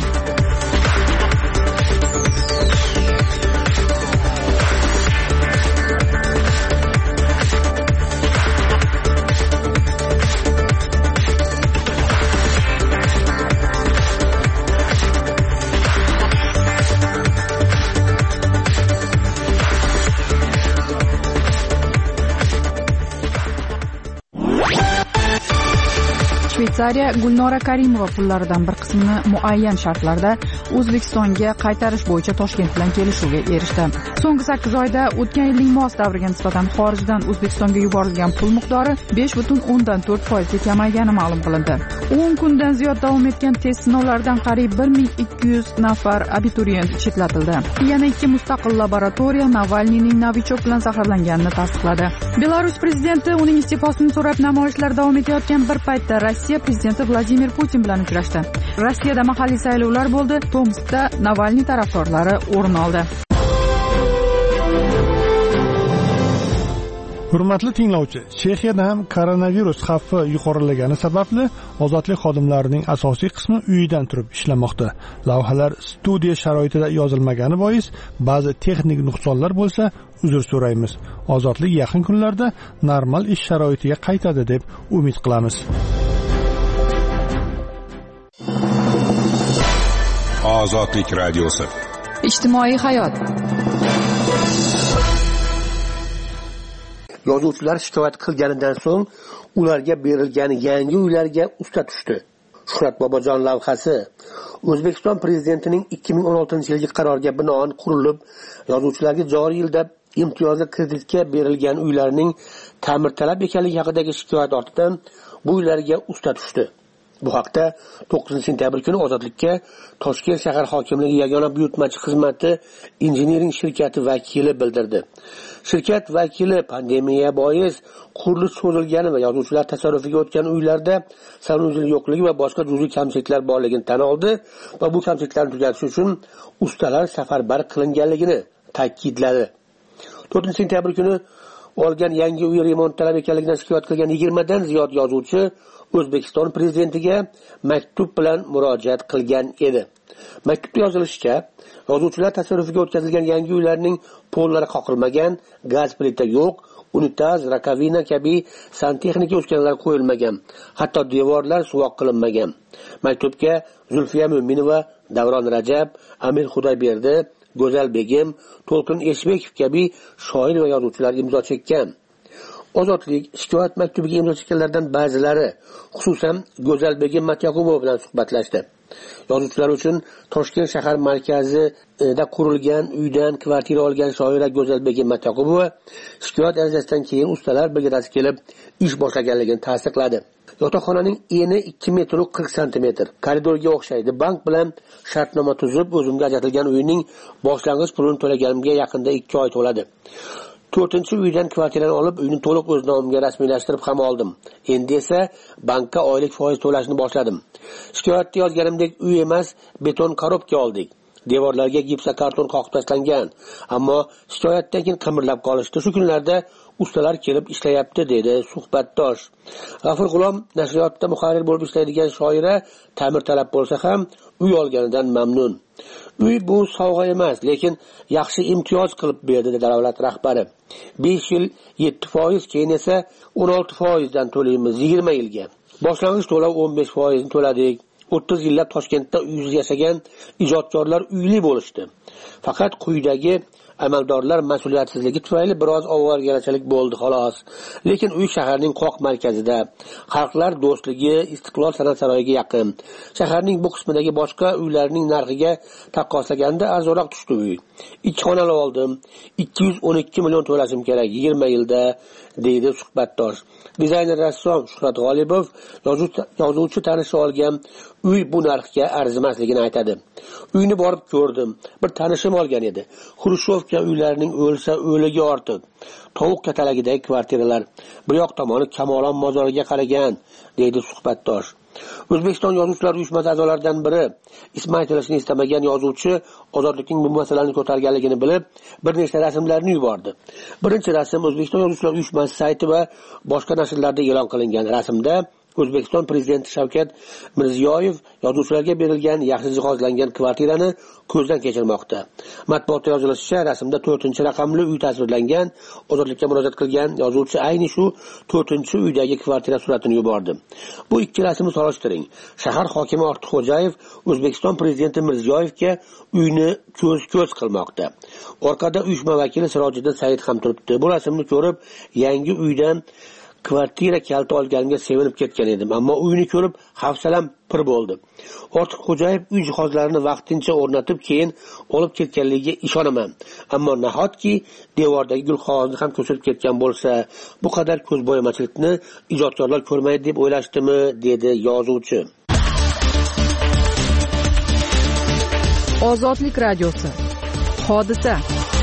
Shveysariya Gulnora Karimova pullaridan bir qismini muayyan shartlarda O'zbekistonga qaytarish bo'yicha Toshkent bilan kelishuvga erishdi. So'nggi sakkiz oyda o'tgan yilning mos davriga nisbatan xorijdan O'zbekistonga yuborilgan pul miqdori besh butun o'ndan to'rt foiz ga kamaygani ma'lum qilindi. o'n kundan ziyod davom etgan test sinovlaridan qariyb bir ming ikki yuz nafar abituriyent chetlatildi. Yana ikki mustaqil laboratoriya Navalniyning novichok bilan zaharlanganini tasdiqladi. Belarus prezidenti uning iste'fosini so'rab namoyishlar davom etayotgan bir paytda Rossiya prezidenti Vladimir Putin bilan uchrashdi. Rossiyada mahalliy saylovlar bo'ldi. Tomskda Navalniy tarafdorlari o'rin oldi. Hurmatli tinglovchi, Chexiyada ham koronavirus xavfi yuqorilagani sababli ozodlik xodimlarining asosiy qismi uyidan turib ishlamoqda. Lavhalar studiya sharoitida yozilmagani bois ba'zi texnik nuqsonlar bo'lsa, uzr so'raymiz. Ozodlik yaqin kunlarda normal ish sharoitiga qaytadi deb umid qilamiz. Ozodlik radiosi. Ijtimoiy hayot. Yozuvchilar shikoyat qilganidan so'ng ularga berilgan yangi uylarga usta tushdi. Shuhrat Bobojon lavhasi O'zbekiston prezidentining ikki ming o'n oltinchi yilgi qaroriga binoan qurilib, yozuvchilarga joriy yilda imtiyozli kreditga berilgan uylarning ta'mirtalab ekanligi haqidagi shikoyat ortidan bu uylarga usta tushdi. Bu haqda to'qqizinchi sentyabr kuni Ozodlikka Toshkent shahar hokimligi yagona buyurtmachi xizmati injiniring shirkati vakili bildirdi. Shirkat vakili pandemiya bois qurilish cho'zilgani va yozuvchilar tasarrufiga o'tgan uylarda sanusiz yo'qligi va boshqa juz'iy kamchiliklar borligini tan oldi va bu kamchiliklarni tugatish uchun ustalar safarbar qilinganligini ta'kidladi. to'rtinchi sentyabr kuni olgan yangi uy remont talab ekanligidan shikoyat qilgan yigirmadan ziyod yozuvchi O'zbekiston prezidentiga maktub bilan murojaat qilgan edi. Maktubda yozilishicha, yozuvchilar tasarrufiga o'tkazilgan yangi uylarning pollari qoqilmagan, gaz plita yo'q, unitaz, rakovina kabi santexnika uskunalar qo'yilmagan, hatto devorlar suvoq qilinmagan. Maktubga Zulfiya Mo'minova, Davron Rajab, Amir Xudoyberdi, Go'zal Begim, To'lqin Eshbekov kabi shoir va yozuvchilar imzo chekkan. Ozodlik shikoyat maktubiga imzo chekkanlardan ba'zilari, xususan Go'zal Begim Matyaqubova bilan suhbatlashdi. Yozuvchilar uchun Toshkent shahar markazida qurilgan uydan kvartira olgan shoira Go'zal Begim Matyaqubova shikoyat arizasidan keyin ustalar brigadasi kelib ish boshlaganligini tasdiqladi. Yotoqxonaning eni ikki metr qirq santimetr, koridorga o'xshaydi. Bank bilan shartnoma tuzib, o'zimga ajratilgan uyning boshlang'ich pulini to'laganimga yaqinda ikki oy to'ladi. to'rtinchi uydan kvartirani olib, uyni to'liq o'z nomimga rasmiylashtirib ham oldim. Endi esa bankka oylik foiz to'lashni boshladim. Shikoyatda yozganimdek uy emas, beton korobka oldik. Devorlarga gipsokarton qoqib tashlangan, ammo shikoyatdan keyin qimirlab qolishdi. Shu kunlarda ustalar kelib ishlayapti, dedi suhbatdosh. G'afur G'ulom nashriyotda muharrir bo'lib ishlaydigan shoira ta'mir talab bo'lsa ham uy olganidan mamnun. Uy bu sovg'a emas, lekin yaxshi imtiyoz qilib berdi, dedi davlat rahbari. besh yil yetti foiz, keyin esa o'n olti foiz dan to'laymiz yigirma yilga. Boshlang'ich to'lov o'n besh foiz ni to'ladik. o'ttiz yillab Toshkentda uysiz yashagan ijodkorlar uyli bo'lishdi. Faqat quyidagi amaldorlar mas'uliyatsizligi tufayli biroz ovoragarchilik bo'ldi xolos. Lekin uy shaharning qoq markazida, xalqlar do'stligi, Istiqlol san'at saroyiga yaqin. Shaharning bu qismidagi boshqa uylarning narxiga taqqoslaganda arzonroq tushdi uy. Ikki xonali oldim. ikki yuz o'n ikki million to'lashim kerak yigirma yilda, deydi suhbatdosh. Dizayner rassom Shuhrat G'olibov yozuvchi tanishi olgan uy bu narxga arzimasligini aytadi. Uyni borib ko'rdim. Bir tanishim olgan edi. Xrushchevka uylarining o'lsa o'ligi ortiq. Tovuq katalagidagi kvartiralar. Bir yoq tomoni Kamolon mozoriga qaragan, deydi suhbatdosh. O'zbekiston Yozuvchilar uyushmasi a'zolaridan biri ismi aytilishini istamagan yozuvchi ozodlikning bu masalani ko'targanligini bilib, bir nechta rasmlarni yubordi. Birinchi rasm O'zbekiston Yozuvchilar uyushmasi sayti va boshqa nashrlarda e'lon qilingan rasmda O'zbekiston prezidenti Shavkat Mirziyoyev yozuvchilarga berilgan yaxshi jihozlangan kvartirani ko'zdan kechirmoqda. Matbuotda yozilishicha, rasmda to'rtinchi raqamli uy tasvirlangan. Ozodlikka murojaat qilgan yozuvchi ayni shu to'rtinchi uydagi kvartira suratini yubordi. Bu ikki rasmni solishtiring. Shahar hokimi Ortiqxo'jayev O'zbekiston prezidenti Mirziyoyevga uyni ko'z-ko'z qilmoqda. Orqada uyushma vakili Sirojiddin Said ham turibdi. Bu rasmni ko'rib, yangi uydan kvartira kaliti olganimga sevinib ketgan edim, ammo uyni ko'rib hafsalam pir bo'ldi. Ortiqxo'jayev uy jihozlarini vaqtincha o'rnatib, keyin olib ketganligiga ishonaman. Ammo nahotki devordagi gulqog'ozni ham ko'chirib ketgan bo'lsa, bu qadar ko'zbo'yamachilikni ijodkorlar ko'rmaydi deb o'ylashdimi, dedi yozuvchi. Ozodlik radiosi. Hodisa.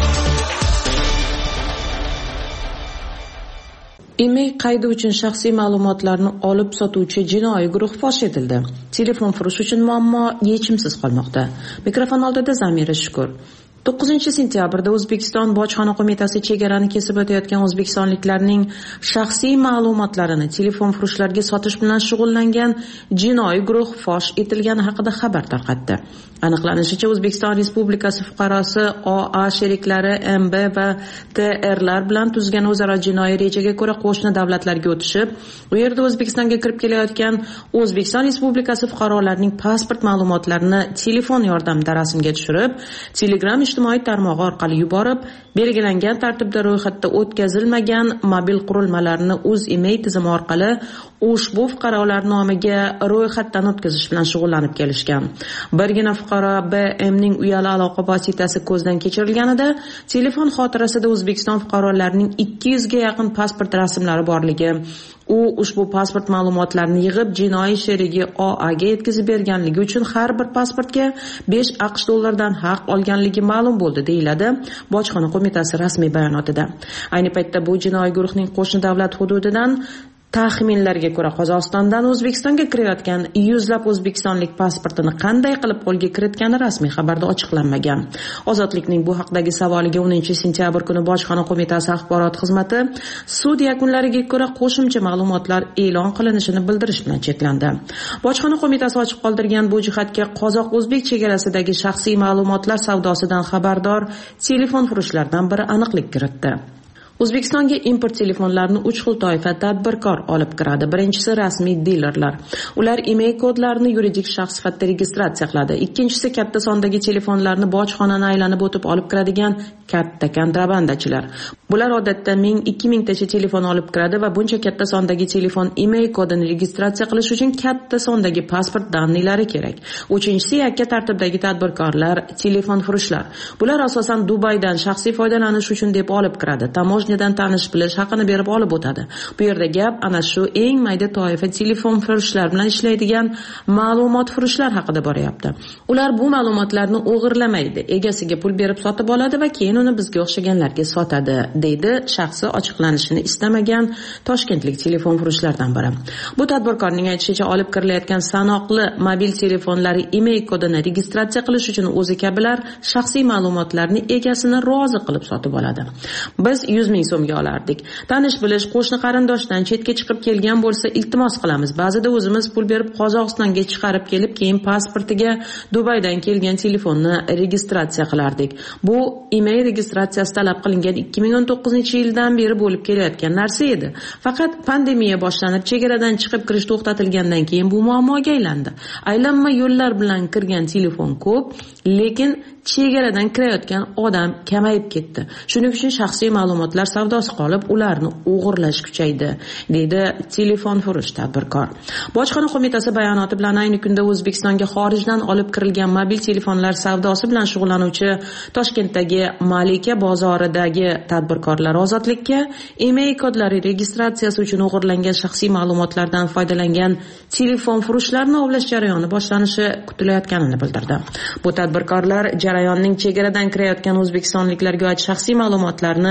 Email qaydi uchun shaxsiy ma'lumotlarni olib sotuvchi jinoiy guruh fosh etildi. Telefon furush uchun muammo yechimsiz qolmoqda. Mikrofon oldida Zamira Shukur. to'qqizinchi sentyabrda O'zbekiston Bojxona qo'mitasi chegarani kesib o'tayotgan o'zbekistonliklarning shaxsiy ma'lumotlarini telefon furushlarga sotish bilan shug'ullangan jinoiy guruh fosh etilgani haqida xabar tarqatdi. Aniqlanishicha, O'zbekiston Respublikasi fuqarosi O A sheriklari M B va T R lar bilan tuzgan o'zaro jinoiy rejaga ko'ra qo'shni davlatlarga o'tishib, u yerda O'zbekistonga kirib kelayotgan O'zbekiston Respublikasi fuqarolarining pasport ma'lumotlarini telefon yordamida rasmga tushirib, Telegram ijtimoiy tarmog'i orqali yuborib, belgilangan tartibda ro'yxatda o'tkazilmagan mobil qurilmalarni O'zEmail tizimi orqali ushbu fuqarolar nomiga ro'yxatdan o'tkazish bilan shug'ullanib kelishgan. Birgina fuqaro B M ning uyali aloqa vositasi ko'zdan kechirilganida telefon xotirasida O'zbekiston fuqarolarining ikki yuz ga yaqin pasport rasmlari borligi, u ushbu pasport ma'lumotlarini yig'ib jinoiy sherigi O A ga yetkazib berganligi uchun har bir pasportga besh AQSh dollaridan haq olganligi ma'lum bo'ldi, deyiladi Bojxona qo'mitasi rasmiy bayonotida. Ayni paytda bu jinoiy guruhning qo'shni davlat hududidan taxminlarga ko'ra Qozog'istondan O'zbekistonga kirayotgan yuzlab o'zbekistonlik pasportini qanday qilib qo'lga kiritgani rasmiy xabarda ochiqlanmagan. Ozodlikning bu haqdagi savoliga o'ninchi sentyabr kuni Bojxona qo'mitasi axborot xizmati sud yakunlariga ko'ra qo'shimcha ma'lumotlar e'lon qilinishini bildirish bilan cheklandi. Bojxona qo'mitasi ochiq qoldirgan bu jihatga qozoq-o'zbek chegarasidagi shaxsiy ma'lumotlar savdosidan xabardor telefon furushlardan biri aniqlik kiritdi. O'zbekistonga import telefonlarini uch xil toifa tadbirkor olib kiradi. Birinchisi rasmiy dilerlar. Ular email kodlarini yuridik shaxs sifatida registratsiya qiladi. Ikkinchisi katta sondagi telefonlarni bojxonani aylanib o'tib olib kiradigan katta kontrabandachilar. Bular odatda ming ikki ming tacha telefon olib kiradi va buncha katta sondagi telefon email kodini registratsiya qilish uchun katta sondagi pasport danilari kerak. Uchinchisi yakka tartibdagi tadbirkorlar, telefon furushlar. Bular asosan Dubaydan shaxsiy foydalanish uchun deb olib kiradi. Tamojnidan tanish bilish haqini berib olib o'tadi. Bu yerda gap ana shu eng mayda toifa telefon furushlar bilan ishlaydigan ma'lumot furushlar haqida boryapti. Ular bu ma'lumotlarni o'g'irlamaydi, egasiga pul berib sotib oladi va keyin uni bizga o'xshaganlarga sotadi, deydi shaxsi ochiqlanishini istamagan toshkentlik telefon furushlardan biri. Bu tadbirkorning aytishicha, olib kirilayotgan sanoqli mobil telefonlari email kodini registratsiya qilish uchun o'zi kabilar shaxsiy ma'lumotlarni egasini rozi qilib sotib oladi. Biz yuz ming so'mga olardik. Tanish bilish, qo'shni qarindoshdan chetga chiqib kelgan bo'lsa iltimos qilamiz. Ba'zida o'zimiz pul berib Qozog'istonga chiqarib kelib, keyin pasportiga Dubaydan kelgan telefonni registratsiya qilardik. Bu email registratsiyasi talab qilingan ikki ming o'n to'qqizinchi yildan beri bo'lib kelayotgan narsa edi. Faqat pandemiya boshlanib, chegaradan chiqib kirish to'xtatilgandan keyin bu muammoga aylandi. Aylanma yo'llar bilan kirgan telefon ko'p, lekin chegaradan kirayotgan odam kamayib ketdi. Shuning uchun shaxsiy ma'lumotlar savdosi qolib, ularni o'g'irlash kuchaydi, deydi telefon furush tadbirkor. Bojxona qo'mitasi bayonoti bilan ayni kunda O'zbekistonga xorijdan olib kirilgan mobil telefonlar savdosi bilan shug'ullanuvchi Toshkentdagi Malika bozoridagi tadbirkorlar ozodlikka email kodlari registratsiyasi uchun o'g'irlangan shaxsiy ma'lumotlardan foydalangan telefon furushlarni ovlash jarayoni boshlanishi kutilayotganini bildirdi. Bu tadbirkorlar jarayonning chegaradan kirayotgan o'zbekistonliklarga oid shaxsiy ma'lumotlarni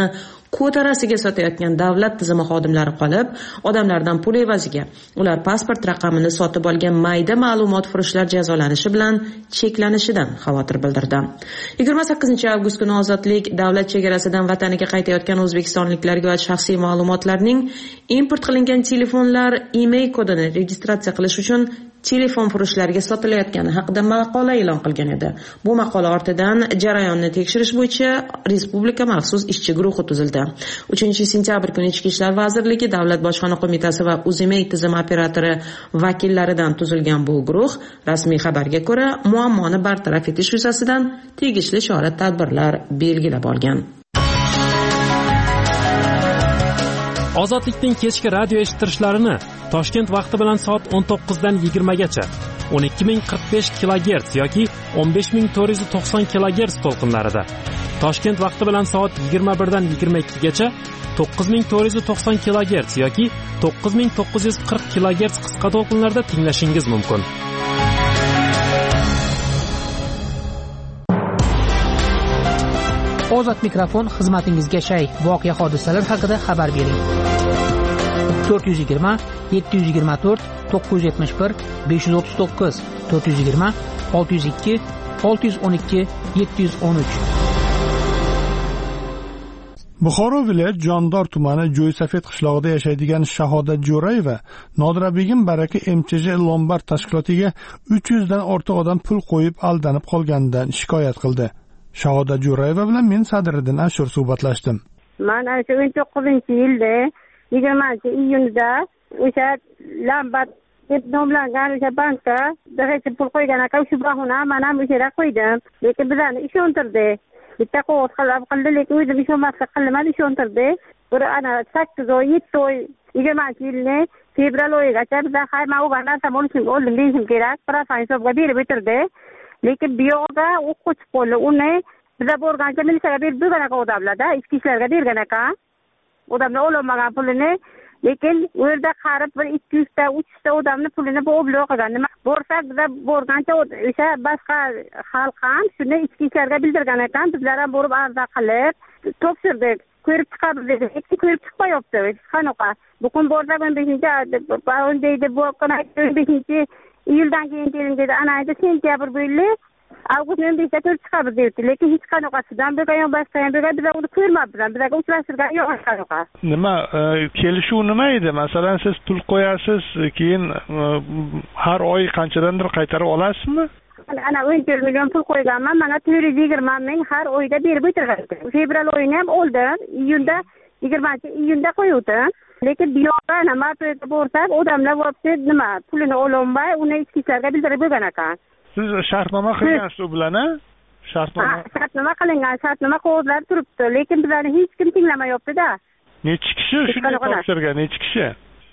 ko'tarasiga sotayotgan davlat tizimi xodimlari qolib, odamlardan pul evaziga ular pasport raqamini sotib olgan mayda ma'lumotfurushlar jazolanishi bilan cheklanishidan xavotir bildirdi. yigirma sakkizinchi avgust kuni Ozodlik davlat chegarasidan vataniga qaytayotgan o'zbekistonliklarga oid shaxsiy ma'lumotlarning import qilingan telefonlar e-mail kodini registratsiya qilish uchun telefon furushlariga sotilayotgani haqida maqola e'lon qilgan edi. Bu maqola ortidan jarayonni tekshirish bo'yicha respublika maxsus ishchi guruhi tuzildi. uchinchi sentyabr kuni Ichki ishlar vazirligi, Davlat bojxona qo'mitasi va Uzimey tizim operatori vakillaridan tuzilgan bu guruh rasmiy xabarga ko'ra muammoni bartaraf etish yuzasidan tegishli chora-tadbirlar belgilab olgan. Ozodlikning kechki radio eshittirishlarini Toshkent vaqti bilan soat o'n to'qqizdan yigirmagacha o'n ikki ming qirq besh kilogerts yoki o'n besh ming to'rt yuz to'qson kilogerts to'lqinlarida, Toshkent vaqti bilan soat yigirma birdan yigirma ikkigacha to'qqiz ming to'rt yuz to'qson kilogerts yoki to'qqiz ming to'qqiz yuz qirq kilogerts qisqa to'lqinlarda tinglashingiz mumkin. Ozod mikrofon xizmatingizga shay. Voqea hodisalar haqida xabar bering. to'rt yuz yigirma yetti yuz yigirma to'rt to'qqiz yuz yetmish bir besh yuz o'ttiz to'qqiz to'rt yuz yigirma olti yuz ikki olti yuz o'n ikki yetti yuz o'n uch. Buxoro viloyat Jondor tumani Jo'ysafet qishlog'ida yashaydigan Shahodat Jo'rayeva Nodirabegim Baraka M Ch J Lombard tashkilotiga uch yuz dan ortiq odam pul qo'yib aldanib qolganidan shikoyat qildi. Shahodat Jo'rayeva bilan men Sadriddin Ashur suhbatlashdim. Men o'sha o'n to'qqizinchi yilda yigirmanchi iyunda o'sha Lombard deb nomlangan o'sha bankka direkt pul qo'ygan ekan, shu bahona men ham o'sha yerga qo'ydim. Lekin bizlarni ishontirdi. Bitta qo'ng'iz qilib qildi, lekin o'zim ishonmaslik qilmadi, ishontirdi. Bir ana sakkiz oy, yetti oy yigirmanchi yilni fevral oyigacha bizlar hayma o'gan narsam olishim oldim deyishim kerak. Prosan hisobga berib o'tirdi. Lekin bu yoqda u qochib qoldi. Uni bizlar borgancha militsiyaga berib bergan ekan odamlarda, ichki ishlarga bergan ekan. Odamlar ololmagan pulini, lekin u yerda qarib bir ikki yuz ta, uch yuz ta odamni pulini bu oblab qilgan. Nima borsak bizlar borgancha o'sha boshqa xalq ham shuni ichki ishlarga bildirgan ekan. Bizlar ham borib arza qilib topshirdik. Ko'rib chiqamiz dedik. Lekin ko'rib chiqmayapti. Qanaqa? Bugun borsak o'n beshinchi o'n deydi, bu o'n beshinchi iyuldan keyin keling dedi. Ana endi sentyabr bo'yli avgust o'n beshida ko'rib chiqamiz dedi. Lekin hech qanaqasidan bo'lgan boshqa ham bo'lgan bizlar uni ko'rmabmiz. Bizlarga uchrashtirgan yo'q qanaqa. Nima kelishuv nima edi? Masalan, siz pul qo'yasiz, keyin har oy qanchadandir qaytarib olasizmi? Ana o'n to'rt million pul qo'yganman. Mana to'rt yuz yigirma ming har oyda berib o'tirgan. Fevral oyini ham oldim. Iyunda yigirmanchi iyunda qo'yuvdim. Lekin bu yoqda nima bo'lsa, odamlar vobse nima pulini ololmay, uni ichki ishlarga bildirib bo'lgan ekan. Siz shartnoma qilgansiz u bilan, a? Shartnoma. Shartnoma qilingan, shartnoma qog'ozlari turibdi, lekin bizlarni hech kim tinglamayapti-da. Necha kishi shunday topshirgan, necha kishi?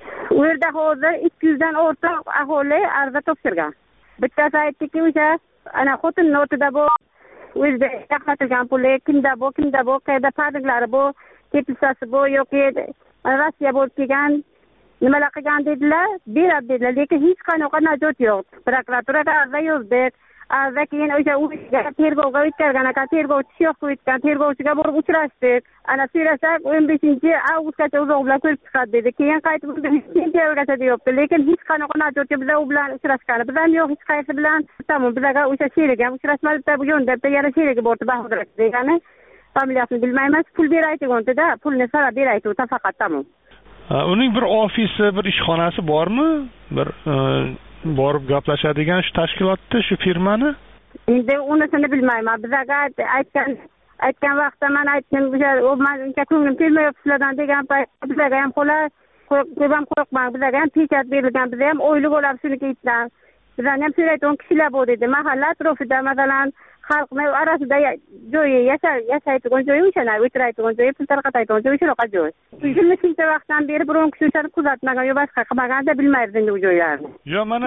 U yerda hozir ikki yuz dan ortiq aholi arza topshirgan. Bittasi aytdiki, o'sha ana xotin notida bu o'zida yaqatilgan puli, kimda bu, kimda bu, qayerda parliklari bu, tepilsasi bu yoki Rossiya bo'lib kelgan, nimalar qilgan dedilar, beradi dedilar, lekin hech qanaqa najot yo'q. Prokuraturaga arza yozdik. Arza keyin o'sha uyga tergovga o'tkazgan ekan, tergovchi yo'q qo'ygan, tergovchiga borib uchrashdik. Ana so'rasak o'n beshinchi avgustgacha uzoq bilan ko'rib chiqadi dedi. Keyin qaytib sentyabrgacha deyapti, lekin hech qanaqa najot yo'q. Bizlar u bilan uchrashgan. Biz ham yo'q hech qaysi bilan. Tamom, bizlarga o'sha sherigi ham uchrashmadi, bu yo'nda yana sherigi bordi Bahodir degani. Familiyasini bilmaymiz, pul beraydi-da, pulni sarab beraydi, faqat tamom. Uning bir ofisi, bir ishxonasi bormi? Bir borib gaplashadigan shu tashkilotda, shu firmani? Endi unisini bilmayman. Bizga aytgan aytgan vaqtda men aytdim, o'sha menga ko'nglim kelmayapti sizlardan degan payt bizga ham qo'lar, ko'p ham qo'rqmang, bizga ham pechat berilgan, biz ham o'ylik bo'lib shuniki aytgan. Bizlarni ham so'raydigan kishilar bor edi. Mahalla atrofida masalan xalqni orasida joyi yashaydigan joyi o'shana, o'tiradigan joyi, pul tarqatadigan joyi shunaqa joy. yigirma shuncha vaqtdan beri biron kishi o'shani kuzatmagan yo boshqa qilmaganda bilmaymiz endi u joylarni. Yo, mana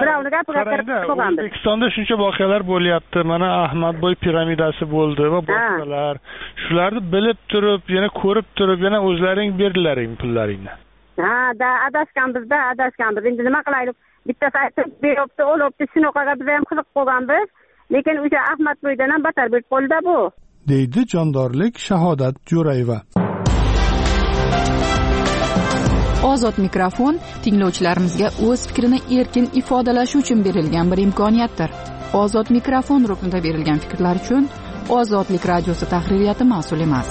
O'zbekistonda shuncha voqealar bo'lyapti. Mana Ahmadboy piramidasi bo'ldi va boshqalar. Shularni bilib turib, yana ko'rib turib, yana o'zlaring berdilaring pullaringni. Ha, da adashganmiz-da, adashganmiz. Endi nima qilaylik? Bittasi aytib beribdi, olibdi, shunaqaga biz ham qiziq qolganmiz. Lekin o'sha Ahmadboydan ham battar bo'lib qoldi bu. Deydi jondorlik Shahodat Jo'rayeva. Ozod mikrofon tinglovchilarimizga o'z fikrini erkin ifodalashi uchun berilgan bir imkoniyatdir. Ozod mikrofon ruknida berilgan fikrlar uchun Ozodlik radiosi tahririyati mas'ul emas.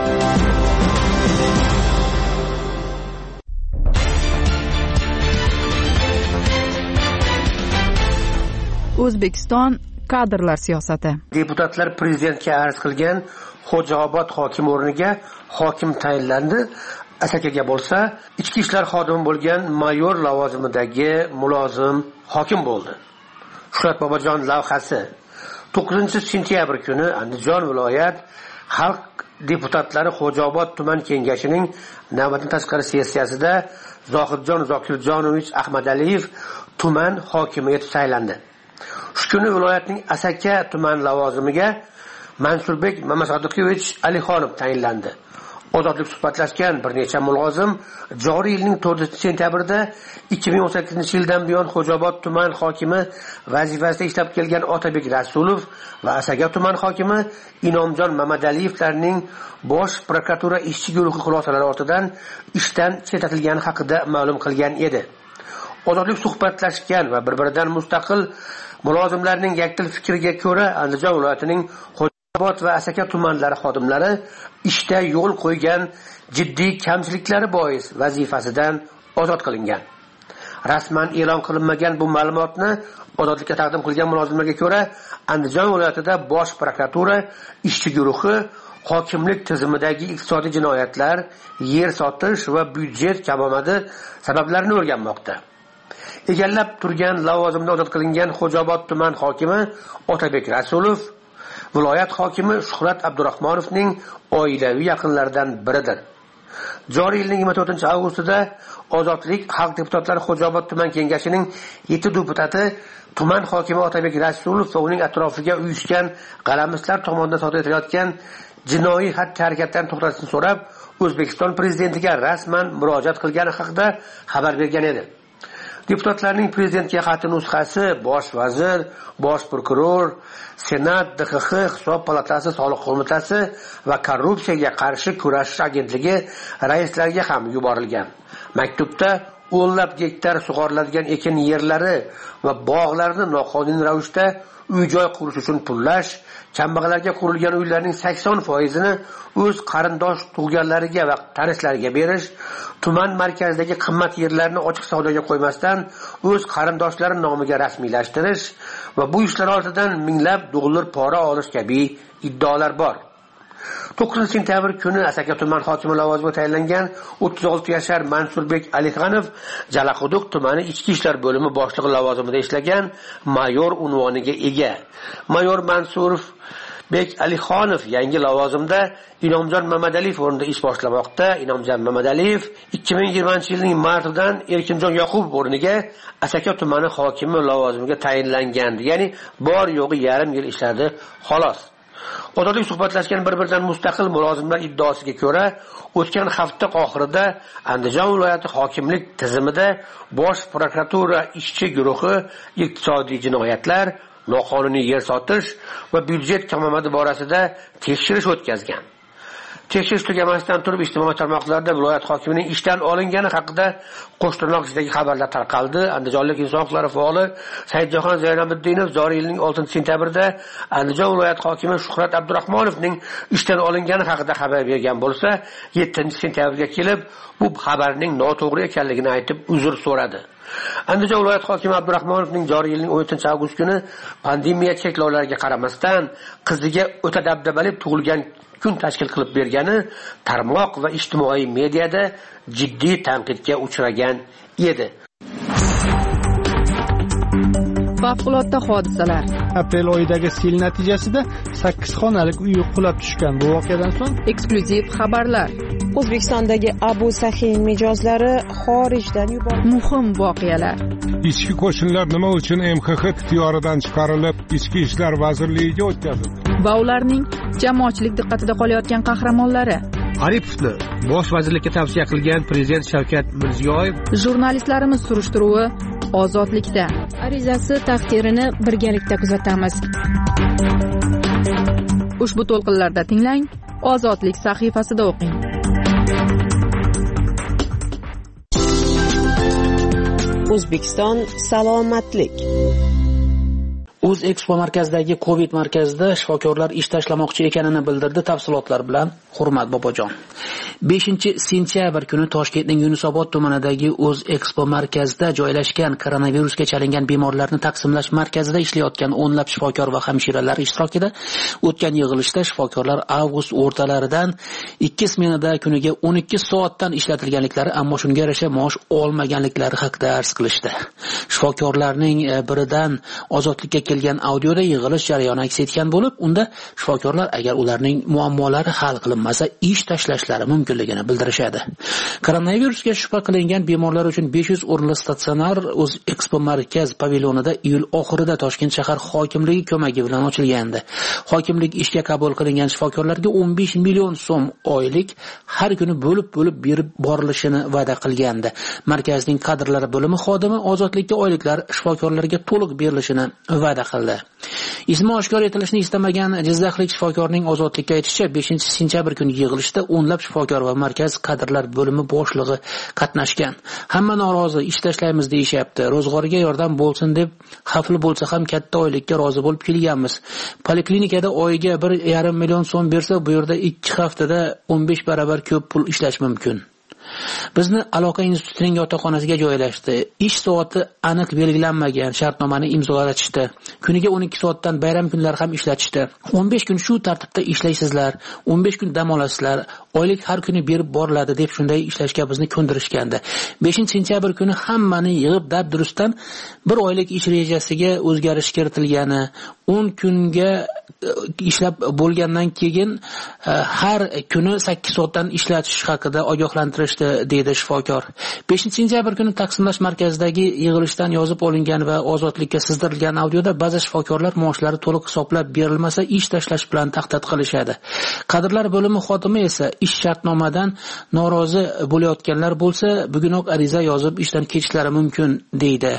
O'zbekiston kadrlar siyosati. Deputatlar prezidentga arz qilgan Xo'jaobod hokim o'rniga hokim tayinlandi. Asakaga bo'lsa, ichki ishlar xodimi bo'lgan mayor lavozimidagi mulozim hokim bo'ldi. Shuhrat Bobojon lavhasi to'qqizinchi sentyabr kuni Andijon viloyat xalq deputatlari Xo'jaobod tuman kengashining navbatdan tashqari sessiyasida Zohidjon Zokirjonovich Ahmadaliyev tuman hokimi etib saylandi. Shu kuni viloyatning Asaka tuman lavozimiga Mansurbek Mamasodiqovich Alixonov tayinlandi. Ozodlik suhbatlashgan bir necha mulozim joriy yilning to'rtinchi sentyabrda ikki ming o'n sakkizinchi yildan buyon Xo'jaobod tuman hokimi vazifasida ishlab kelgan Otabek Rasulov va Asaka tuman hokimi Inomjon Mamadaliyevlarning bosh prokuratura ishchi guruhi xulosalari ortidan ishdan chetlatilgani haqida ma'lum qilgan edi. Ozodlik suhbatlashgan va bir-biridan mustaqil mulozimlarning yakdil fikriga ko'ra Andijon viloyatining Xo'jaobod va Asaka tumanlari xodimlari ishda yo'l qo'ygan jiddiy kamchiliklari bois vazifasidan ozod qilingan. Rasman e'lon qilinmagan bu ma'lumotni ozodlikka taqdim qilgan mulozimlarga ko'ra Andijon viloyatida bosh prokuratura ishchi guruhi hokimlik tizimidagi iqtisodiy jinoyatlar, yer sotish va byudjet kamomadi sabablarini o'rganmoqda. Egallab turgan lavozimda ozod qilingan Xo'jaobod tuman hokimi Otabek Rasulov viloyat hokimi Shuhrat Abdurahmonovning oilaviy yaqinlaridan biridir. Joriy yilning yigirma to'rtinchi avgustida Ozodlik xalq deputatlari Xo'jaobod tuman kengashining yetti deputati tuman hokimi Otabek Rasulov va uning atrofiga uyushgan g'alamislar tomonidan sodir etilayotgan jinoiy xatti-harakatlarni to'xtatishni so'rab O'zbekiston prezidentiga rasman murojaat qilgani haqida xabar bergan edi. Deputatlarning prezidentga xati nusxasi bosh vazir, bosh prokuror, Senat, D X X, Hisob palatasi, Soliq qo'mitasi va korrupsiyaga qarshi kurashish agentligi raislariga ham yuborilgan. Maktubda o'nlab gektar sug'oriladigan ekin yerlari va bog'larni noqonuniy ravishda uy-joy qurish uchun pullash, kambag'allarga qurilgan uylarning sakson foizini o'z qarindosh tug'ganlariga va tanishlariga berish, tuman markazidagi qimmat yerlarni ochiq savdoga qo'ymasdan o'z qarindoshlari nomiga rasmiylashtirish va bu ishlar ortidan minglab dollar pora olish kabi iddaolar bor. to'qqizinchi sentyabr kuni Asaka tuman hokimi lavozimiga tayinlangan o'ttiz olti yashar Mansurbek Alixonov Jalaquduq tumani ichki ishlar bo'limi boshlig'i lavozimida ishlagan mayor unvoniga ega. Mayor Mansurov Bek Alixonov yangi lavozimda Inomjon Mamadaliyev o'rnida ish boshlamoqda. Inomjon Mamadaliyev ikki ming yigirmanchi yilning martidan Erkinjon Yoqubov o'rniga Asaka tumani hokimi lavozimiga tayinlangan. Ya'ni bor yo'g'i yarim yil ishladi xolos. Ozodlik suhbatlashgan bir-biridan mustaqil mulozimlar iddaosiga ko'ra, o'tgan hafta oxirida Andijon viloyati hokimlik tizimida bosh prokuratura ishchi guruhi iqtisodiy jinoyatlar, noqonuniy yer sotish va byudjet kamomadi borasida tekshirish o'tkazgan. Tekshirish tugamasidan turib ijtimoiy tarmoqlarda viloyat hokimining ishdan olingani haqida qo'shtirnoq ichidagi xabarlar tarqaldi. Andijonlik inson huquqlari faoli Saidjahon Zaynabiddinov joriy yilning oltinchi sentyabrda Andijon viloyat hokimi Shuhrat Abdurahmonovning ishdan olingani haqida xabar bergan bo'lsa, yettinchi sentyabrga kelib bu xabarning noto'g'ri ekanligini aytib uzr so'radi. Andijon viloyat hokimi Abdurahmonovning joriy yilning o'n yettinchi avgust kuni pandemiya cheklovlariga qaramasdan qiziga o'ta dabdabali tug'ilgan kun tashkil qilib bergani tarmoq va ijtimoiy mediada jiddiy tanqidga uchragan edi. Favqulodda hodisalar. Aprel oyidagi sel natijasida sakkiz xonalik uy qulab tushgan. Bu voqeadan so'ng eksklyuziv xabarlar. O'zbekistondagi Abu Sahin mijozlari xorijdan yuborildi. Muhim voqealar. Ichki qo'shinlar nima uchun M X X ixtiyoridan chiqarilib, Ichki ishlar vazirligiga o'tkazildi? Va ularning jamoatchilik diqqatida qolayotgan qahramonlari. Aripovni bosh vazirlikka tavsiya qilgan prezident Shavkat Mirziyoyev. Jurnalistlarimiz surishtiruvi Ozodlikda. Arizasi taqdirini birgalikda kuzatamiz. Ushbu to'lqinlarda tinglang, Ozodlik sahifasida o'qing. O'zbekiston salomatlik. O'zekspo markazidagi Covid markazida shifokorlar ish tashlamoqchi ekanini bildirdi. Tafsilotlar bilan Hurmat Bobojon. beshinchi sentyabr kuni Toshkentning Yunusobod tumanidagi O'zekspo markazida joylashgan koronavirusga chalingan bemorlarni taqsimlash markazida ishlayotgan o'nlab shifokor va hamshiralar ishtirokida o'tgan yig'ilishda shifokorlar avgust o'rtalaridan ikki smenada kuniga o'n ikki soatdan ishlatilganliklari, ammo shunga yarasha maosh olmaganliklari haqida arz qilishdi. Shifokorlarning biridan ozodlikka kelgan audioda yig'ilish jarayoni aks etgan bo'lib, unda shifokorlar agar ularning muammolari hal qilinmasa ish tashlashlari mumkinligini bildirishadi. Koronavirusga shubha qilingan bemorlar uchun besh yuz o'rinli statsionar O'zekspo markaz pavilyonida iyul oxirida Toshkent shahar hokimligi ko'magi bilan ochilgandi. Hokimlik ishga qabul qilingan shifokorlarga o'n besh million so'm oylik har kuni bo'lib-bo'lib berib borilishini va'da qilgandi. Markazning kadrlari bo'limi xodimi ozodlikka oyliklar shifokorlarga to'liq berilishini va'da qildi. Ismi oshkor etilishni istamagan jizzaxlik shifokorning ozodlikka aytishicha, beshinchi sentyabr kuni yig'ilishda o'nlab shifokor va markaz kadrlar bo'limi boshlig'i qatnashgan. Hamma norozi, ish tashlaymiz deyishyapti. Ro'zg'origa yordam bo'lsin deb xavfli bo'lsa ham katta oylikka rozi bo'lib kelganmiz. Poliklinikada oyiga bir yarim million so'm bersa, bu yerda ikki haftada o'n besh barobar ko'p pul ishlash mumkin. Bizni aloqa institutining yotoqxonasiga joylashdi. Ish soati aniq belgilanmagan shartnomani imzolatishdi. Kuniga o'n ikki soatdan bayram kunlari ham ishlatishdi. o'n besh kun shu tartibda ishlaysizlar, o'n besh kun dam olasizlar. Oylik har kuni berib boriladi deb shunday ishlashga bizni ko'ndirishgandi. beshinchi sentyabr kuni hammani yig'ib dabdurustdan bir oylik ish rejasiga o'zgarish kiritilgani, o'n kunga ishlab bo'lgandan keyin har kuni sakkiz soatdan ishlatish haqida ogohlantirishdi, deydi shifokor. beshinchi sentyabr kuni taqsimlash markazidagi yig'ilishdan yozib olingan va ozodlikka sizdirilgan audioda ba'zi shifokorlar maoshlari to'liq hisoblab berilmasa ish tashlash bilan tahdid qilishadi. Kadrlar bo'limi xodimi esa ish shartnomadan norozi bo'layotganlar bo'lsa, bugunoq ariza yozib ishdan ketishlari mumkin, deydi.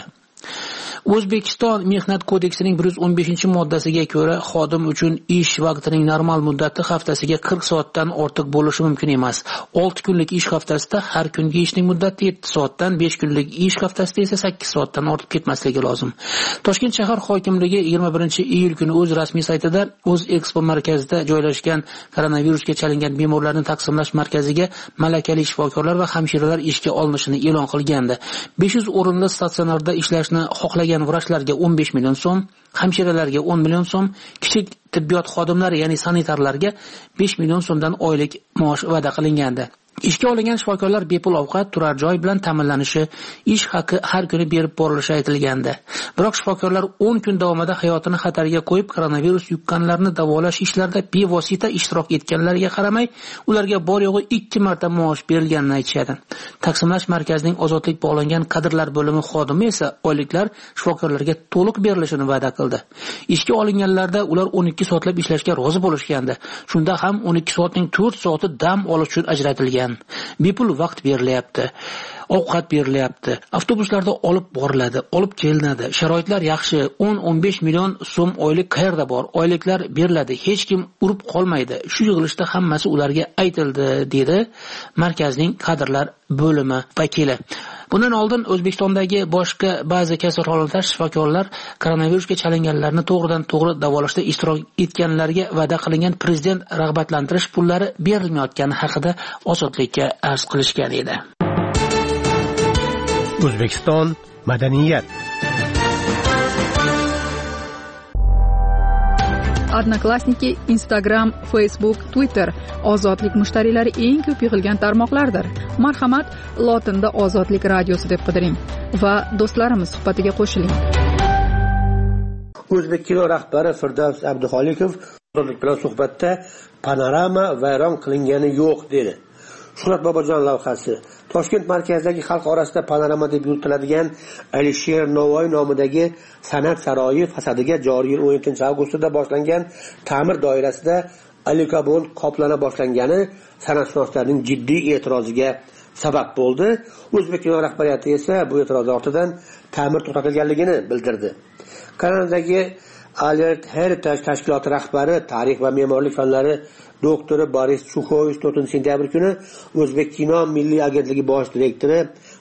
O'zbekiston Mehnat kodeksining bir yuz o'n beshinchi moddasiga ko'ra xodim uchun ish vaqtining normal muddati haftasiga qirq soatdan ortiq bo'lishi mumkin emas. olti kunlik ish haftasida har kungi ishning muddati yetti soatdan, besh kunlik ish haftasida esa sakkiz soatdan ortib ketmasligi lozim. Toshkent shahar hokimligi yigirma birinchi iyul kuni o'z rasmiy saytida O'zekspo markazida joylashgan koronavirusga chalingan bemorlarni taqsimlash markaziga malakali shifokorlar va hamshiralar ishga olinishini e'lon qilgandi. besh yuz o'rinli statsionarda ishlashni xohlagan vrachlarga o'n besh million so'm, hamshiralarga o'n million so'm, kichik tibbiyot xodimlari, ya'ni sanitarlarga besh million so'mdan oylik maosh va'da qilingandi. Ishga olingan shifokorlar bepul ovqat, turar joy bilan ta'minlanishi, ish haqi har kuni berib borilishi aytilgandi. Biroq shifokorlar o'n kun davomida hayotini xatarga qo'yib koronavirus yuqqanlarni davolash ishlarida bevosita ishtirok etganlariga qaramay, ularga bor yo'g'i ikki marta maosh berilganini aytishadi. Taqsimlash markazining ozodlik bog'langan kadrlar bo'limi xodimi esa oyliklar shifokorlarga to'liq berilishini va'da qildi. Ishga olinganlarda ular o'n ikki soatlab ishlashga rozi bo'lishgandi. Shunda ham o'n ikki soatning to'rt soati dam olish uchun ajratilgan. Bepul vaqt berilyapti, ovqat berilyapti, avtobuslarda olib boriladi, olib kelinadi. Sharoitlar yaxshi. o'n o'n besh million so'm oylik qayerda bor? Oyliklar beriladi, hech kim urib qolmaydi. Shu yig'ilishda hammasi ularga aytildi, dedi markazning kadrlar bo'limi vakili. Bundan oldin O'zbekistondagi boshqa ba'zi kasalxonalarda shifokorlar koronavirusga chalinganlarni to'g'ridan to'g'ri davolashda ishtirok etganlarga va'da qilingan prezident rag'batlantirish pullari berilmayotgani haqida ozodlikka arz qilishgan edi. O'zbekiston madaniyat. Odnoklassniki, Instagram, Facebook, Twitter ozodlik mushtariylari eng ko'p yig'ilgan tarmoqlardir. Marhamat, lotinda Ozodlik radiosi deb qidiring va do'stlarimiz suhbatiga qo'shiling. O'zbek kino rahbari Firdavs Abduxoliqov ozodlik bilan suhbatda panorama vayron qilingani yo'q dedi. Shuhrat Bobojon lavhasi. Toshkent markazidagi xalq orasida panorama deb yuritiladigan Alisher Navoiy nomidagi san'at saroyi fasadiga joriy yil o'n yettinchi avgustda boshlangan ta'mir doirasida alikabon qoplana boshlangani san'atshunoslarning jiddiy e'tiroziga sabab bo'ldi. O'zbek kino rahbariyati esa bu e'tiroz ortidan ta'mir to'xtatilganligini bildirdi. Kanadadagi Alert Heritage tashkiloti rahbari, tarix va me'morlik fanlari doktori Boris Chukhovich to'rtinchi sentyabr kuni O'zbek kino milliy agentligi bosh direktori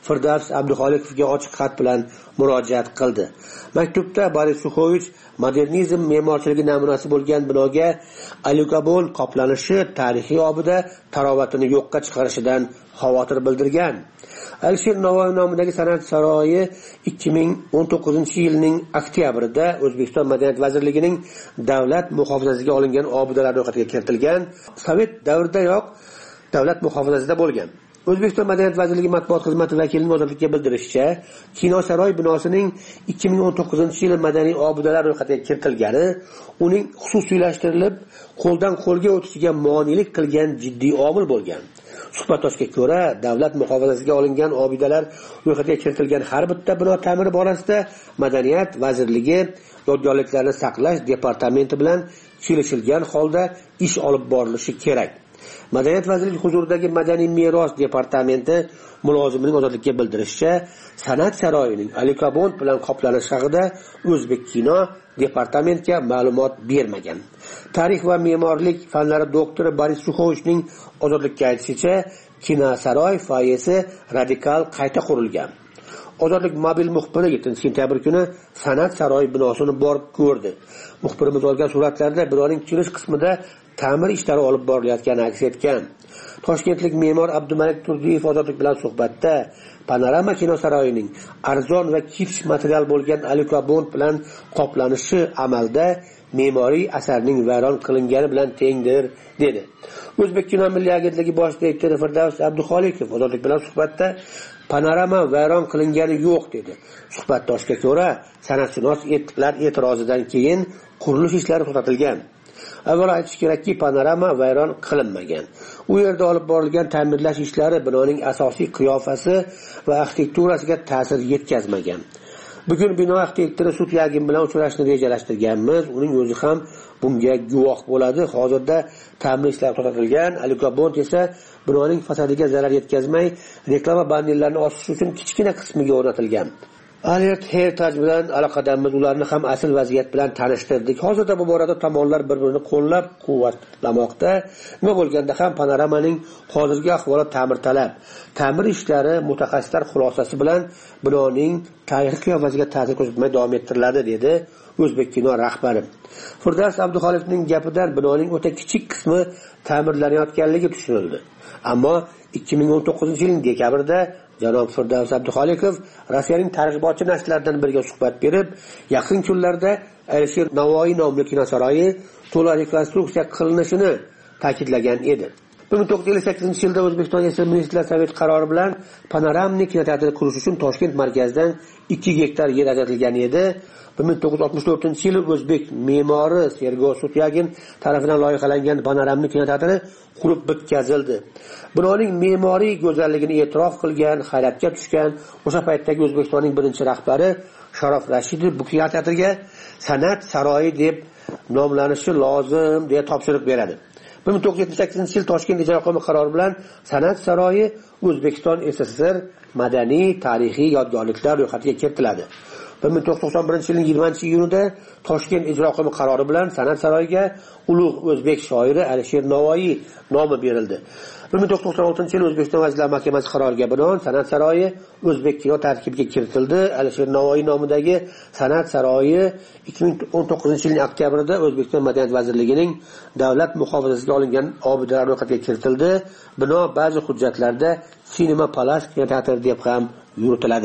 Firdavs Abduxoliqovga ochiq xat bilan murojaat qildi. Maktubda Boris Sukhovich modernizm me'morchiligi namunasi bo'lgan binoga alyukarbon qoplanishi tarixiy obida tarovatini yo'qqa chiqarishidan xavotir bildirgan. Alisher Navoiy nomidagi san'at saroyi ikki ming o'n to'qqizinchi yilning oktyabrida O'zbekiston Madaniyat vazirligining davlat muhofazasiga olingan obidalar ro'yxatiga kiritilgan. Sovet davridayoq davlat muhofazasida bo'lgan. O'zbekiston Madaniyat vazirligi matbuot xizmati vakilining ozodlikka bildirishicha, Kino saroy binosining ikki ming o'n to'qqizinchi yil madaniy obidalar ro'yxatiga kiritilgani uning xususiylashtirilib, qo'ldan qo'lga o'tishiga monelik qilgan jiddiy omil bo'lgan. Suhbatdoshga ko'ra, davlat muhofazasiga olingan obidalar ro'yxatiga kiritilgan har bitta bino ta'miri borasida Madaniyat vazirligi yodgorliklarni saqlash departamenti bilan kelishilgan holda ish olib borilishi kerak. Madaniyat vazirligi huzuridagi madaniy meros departamenti mulozimining ozodlikka bildirishicha, san'at saroyining alyukarbon bilan qoplanishi haqida O'zbek kino departamentga ma'lumot bermagan. Tarix va me'morlik fanlari doktori Boris Sukhovichning ozodlikka aytishicha, Kino saroy foyesi radikal qayta qurilgan. Ozodlik mobil muxbiri yettinchi sentyabr kuni san'at saroyi binosini borib ko'rdi. Muxbirimiz olgan suratlarda binoning kirish qismida ta'mir ishlari olib borilayotgani aks etgan. Toshkentlik me'mor Abdumalik Turdiyev ozodlik bilan suhbatda Panorama kino saroyining arzon va kipsh material bo'lgan alyukarbon bilan qoplanishi amalda me'moriy asarning vayron qilingani bilan tengdir dedi. O'zbek kino milliy agentligi bosh direktori Firdavs Abduxoliqov ozodlik bilan suhbatda Panorama vayron qilingani yo'q dedi. Suhbatdoshga ko'ra, san'atshunos etlar e'tirozidan keyin qurilish ishlari to'xtatilgan. Avval aytish kerakki, Panorama vayron qilinmagan. U yerda olib borilgan ta'mirlash ishlari binoning asosiy qiyofasi va arxitekturasiga ta'sir yetkazmagan. Bugun bino arxitektori Sutyagin bilan uchrashishni rejalashtirganmiz. Uning o'zi ham bunga guvoh bo'ladi. Hozirda ta'mir ishlari to'xtatilgan. Alyukarbon esa binoning fasadiga zarar yetkazmay, reklama bannerlarini osish uchun kichkina qismiga o'rnatilgan. Alert Heritage bilan aloqadamiz, ularni ham asl vaziyat bilan tanishtirdik. Hozirda bu borada tomonlar bir-birini qo'llab-quvvatlamoqda. Nima bo'lganda ham Panoramaning hozirgi ahvoli ta'mir talab. Ta'mir ishlari mutaxassislar xulosasi bilan binoning tarixiy qiyofasiga ta'sir ko'rsatmay davom ettiriladi, dedi O'zbek kino rahbari. Firdavs Abduxoliqovning gapidan binoning o'ta kichik qismi ta'mirlanayotganligi tushunildi. Ammo ikki ming o'n to'qqizinchi yilning dekabrida janob Firdavs Abduxoliqov Rossiyaning targ'ibotchi nashrlaridan biriga suhbat berib, yaqin kunlarda Alisher Navoiy nomli kino saroyi to'liq rekonstruksiya qilinishini ta'kidlagan edi. bir ming to'qqiz yuz ellik sakkizinchi yilda O'zbekiston Yashil Ministrlar Soveti qarori bilan Panoramnik kinoteatr qurish uchun Toshkent markazidan ikki gektar yer ajratilgan edi. bir ming to'qqiz yuz oltmish to'rtinchi yili o'zbek me'mori Sergey Sutyagin tomonidan loyihalangan Panoramnik kinoteatri qurib bitkazildi. Binoning me'moriy go'zalligini e'tirof qilgan, hayratga tushgan o'sha paytdagi O'zbekistonning birinchi rahbari Sharof Rashidov bu kinoteatrga san'at saroyi deb nomlanishi lozim deya topshiriq beradi. bir ming to'qqiz yuz yetmish sakkizinchi yil Toshkent ijro hokimi qarori bilan san'at saroyi O'zbekiston S S S R madaniy tarixiy yodgorliklar ro'yxatiga kiritiladi. bir ming to'qqiz yuz to'qson birinchi yilning yigirmanchi iyunida Toshkent ijro hokimi qarori bilan san'at saroyiga ulug' o'zbek shoiri Alisher Navoiy nomi berildi. bir ming to'qqiz yuz to'qson oltinchi yil O'zbekiston Vazirlar Mahkamasi qaroriga binoan san'at saroyi o'zbek kino tarkibiga kiritildi. Alisher Navoiy nomidagi san'at saroyi ikki ming o'n to'qqizinchi yilning oktyabrida O'zbekiston Madaniyat vazirligining davlat muhofazasiga olingan obidalar ro'yxatiga kiritildi. Bino ba'zi hujjatlarda Cinema Palace kinoteatri deb ham yuritiladi.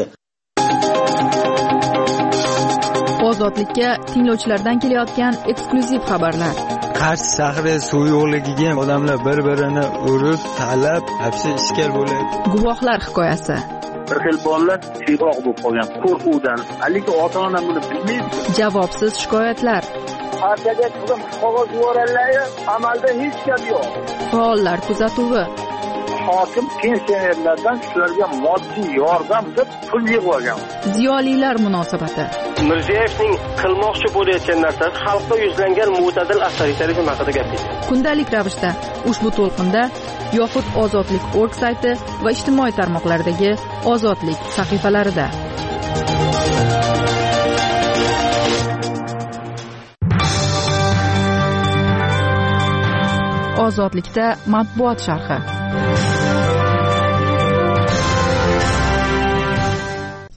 Ozodlikka tinglovchilardan kelayotgan eksklyuziv xabarlar. Qarshi shahri suv yo'qligiga odamlar bir-birini urib, talab, hapsi ishkal bo'ladi. Guvohlar hikoyasi. Bir xil bolalar siyg'oq bo'lib qolgan qo'rquvdan. Haligi ota-ona buni bilmaydi. Javobsiz shikoyatlar. Partiyaga turgan qog'oz yuborganlar, amalda hech gap yo'q. Faollar kuzatuvi. Hokim pensionerlardan shularga moddiy yordam deb pul yig'ib olgan. Ziyolilar munosabati. Mirziyoyevning qilmoqchi bo'layotgan narsasi xalqqa yuzlangan mo'tadil avtoritarizm haqida gapirdi. Kundalik ravishda ushbu to'lqinda yoxud Ozodlik nokta org sayti va ijtimoiy tarmoqlardagi Ozodlik sahifalarida. Ozodlikda matbuot sharhi.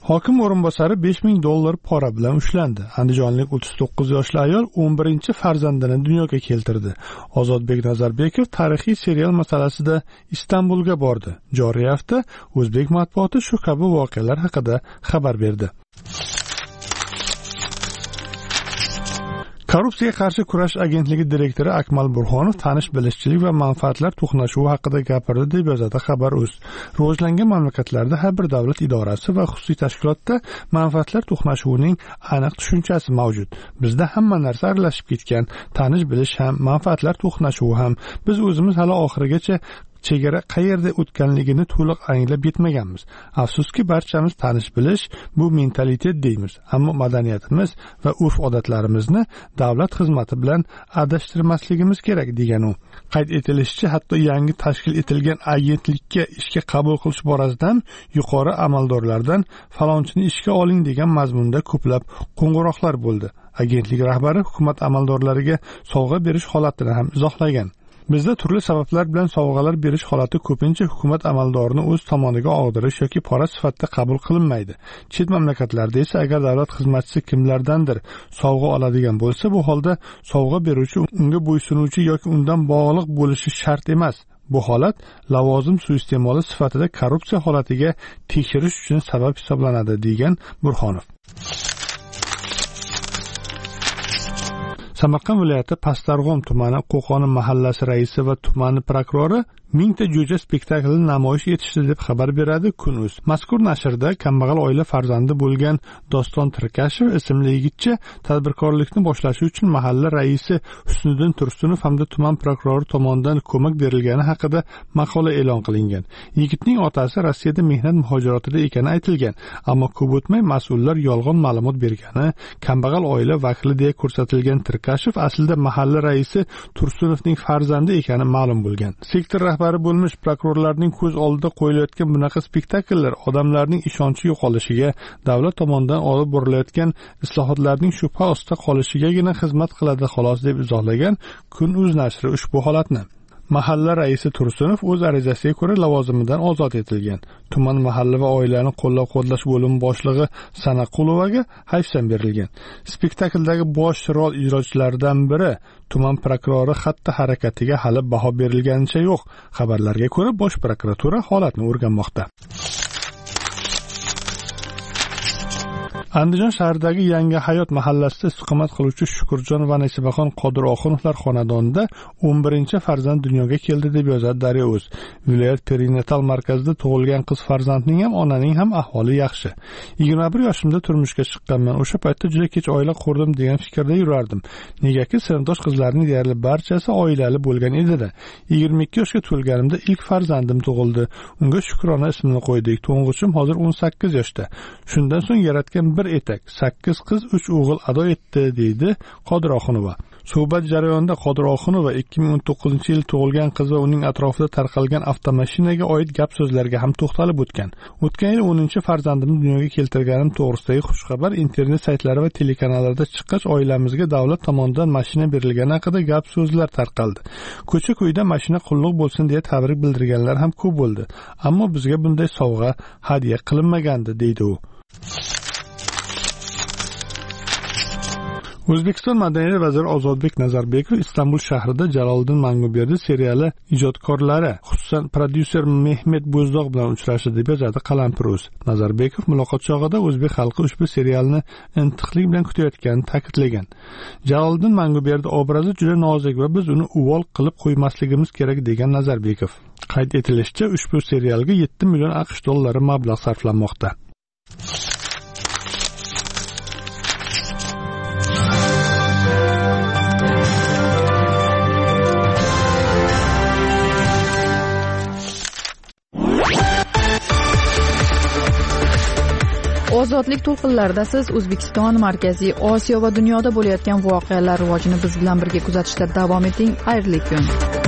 Hokim o'rinbosari besh ming dollar pora bilan ushlandi. Andijonlik o'ttiz to'qqiz yoshli ayol o'n birinchi farzandini dunyoga keltirdi. Ozodbek Nazarbekov tarixiy serial masalasida Istanbulga bordi. Joriy hafta o'zbek matbuoti shu kabi voqealar haqida xabar berdi. Korrupsiyaga qarshi kurash agentligi direktori Akmal Burxonov tanish-bilishchilik va manfaatlar to'qnashuvi haqida gapirdi deb yozadi Xabar.uz. Rivojlangan mamlakatlarda har bir davlat idorasi va xususiy tashkilotda manfaatlar to'qnashuvining aniq tushunchasi mavjud. Bizda hamma narsa aralashib ketgan, tanish-bilish ham, manfaatlar to'qnashuvi ham. Biz o'zimiz hali oxirigacha chegara qayerda o'tganligini to'liq anglab yetmaganmiz. Afsuski, barchamiz tanish-bilish bu mentalitet deymiz, ammo madaniyatimiz va urf-odatlarimizni davlat xizmati bilan adashtirmasligimiz kerak degan u. Qayd etilishicha, hatto yangi tashkil etilgan agentlikka ishga qabul qilish borasida ham yuqori amaldorlardan falonchini ishga oling degan mazmunda ko'plab qo'ng'iroqlar bo'ldi. Agentlik rahbari hukumat amaldorlariga sovg'a berish holatini ham izohlagan. Bizda turli sabablar bilan sovg'alar berish holati ko'pincha hukumat amaldorini o'z tomoniga og'dirish yoki pora sifatida qabul qilinmaydi. Chet mamlakatlarda esa agar davlat xizmatchisi kimlardandir sovg'a oladigan bo'lsa, bu holda sovg'a beruvchi unga bo'ysunuvchi yoki undan bog'liq bo'lishi shart emas. Bu holat lavozim suiiste'moli sifatida korrupsiya holatiga tekshirish uchun sabab hisoblanadi, degan Burxonov. Samarqand viloyati Pastarg'om tumani Qo'qoni mahallasi raisi va tumani prokurori mingta jo'ja spektaklini namoyish etishdi deb xabar beradi Kun.uz. Mazkur nashrda kambag'al oila farzandi bo'lgan Doston Tirkashev ismli yigitcha tadbirkorlikni boshlashi uchun mahalla raisi Husniddin Tursunov hamda tuman prokurori tomonidan ko'mak berilgani haqida maqola e'lon qilingan. Yigitning otasi Rossiyada mehnat muhojiratida ekani aytilgan, ammo ko'p o'tmay mas'ullar yolg'on ma'lumot bergani, kambag'al oila vakili deya ko'rsatilgan Tirkashev aslida mahalla raisi Tursunovning farzandi ekani ma'lum bo'lgan. Sektor rahbari bo'lmish prokurorlarning ko'z oldida qo'yilayotgan bunaqa spektakllar odamlarning ishonchi yo'qolishiga, davlat tomonidan olib borilayotgan islohotlarning shubha ostida qolishigagina xizmat qiladi xolos, deb izohlagan Kun.uz nashri ushbu holatni. Mahalla raisi Tursunov o'z arizasiga ko'ra lavozimidan ozod etilgan. Tuman mahalla va oilani qo'llab-quvvatlash bo'limi boshlig'i Sanaqulovaga hayfsan berilgan. Spektakldagi bosh rol ijrochilaridan biri tuman prokurori xatti-harakatiga hali baho berilganicha yo'q. Xabarlarga ko'ra, Bosh prokuratura holatni o'rganmoqda. Andijon shahridagi Yangi hayot mahallasida istiqomat qiluvchi Shukurjon va Nasibaxon Qodiroxunovlar xonadonida o'n birinchi farzand dunyoga keldi deb yozadi Daryo.uz. Viloyat perinatal markazida tug'ilgan qiz farzandning ham onaning ham ahvoli yaxshi. yigirma bir yoshimda turmushga chiqqanman. O'sha paytda juda kech oila qurdim degan fikrda yurardim. Negaki sinfdosh qizlarning deyarli barchasi oilali bo'lgan edi-da. yigirma ikki yoshga to'lganimda ilk farzandim tug'ildi. Unga Shukrona ismini qo'ydik. To'ng'ichim hozir o'n sakkiz yoshda. Shundan so'ng yaratgan bir etak, sakkiz qiz, uch o'g'il ado etdi, deydi Qodiroxunova. Suhbat jarayonida Qodiroxunova ikki ming o'n to'qqizinchi yil tug'ilgan qiz va uning atrofida tarqalgan avtomashinaga oid gap so'zlarga ham to'xtalib o'tgan. O'tgan yil o'ninchi farzandimni dunyoga keltirganim to'g'risidagi xushxabar internet saytlari va telekanallarda chiqqach, oilamizga davlat tomonidan mashina berilgani haqida gap so'zlar tarqaldi. Ko'cha-ko'yda mashina qulluq bo'lsin deya tabrik bildirganlar ham ko'p bo'ldi. Ammo bizga bunday sovg'a hadya qilinmagandi, deydi u. O'zbekiston Madaniyat vaziri Ozodbek Nazarbekov Istanbul shahrida Jaloliddin Manguberdi seriali ijodkorlari, xususan prodyuser Mehmet Bo'zdoq bilan uchrashdi deb yozadi Qalampir.uz. Nazarbekov muloqot chog'ida o'zbek xalqi ushbu serialni intiqlik bilan kutayotganini ta'kidlagan. Jaloliddin Manguberdi obrazi juda nozik va biz uni uvol qilib qo'ymasligimiz kerak, degan Nazarbekov. Qayd etilishicha, ushbu serialga yetti million AQSh dollari mablag' sarflanmoqda. Ozodlik to'lqinlarida siz O'zbekiston, Markaziy Osiyo va dunyoda bo'layotgan voqealar rivojini biz bilan birga kuzatishda davom eting. Xayrli kun.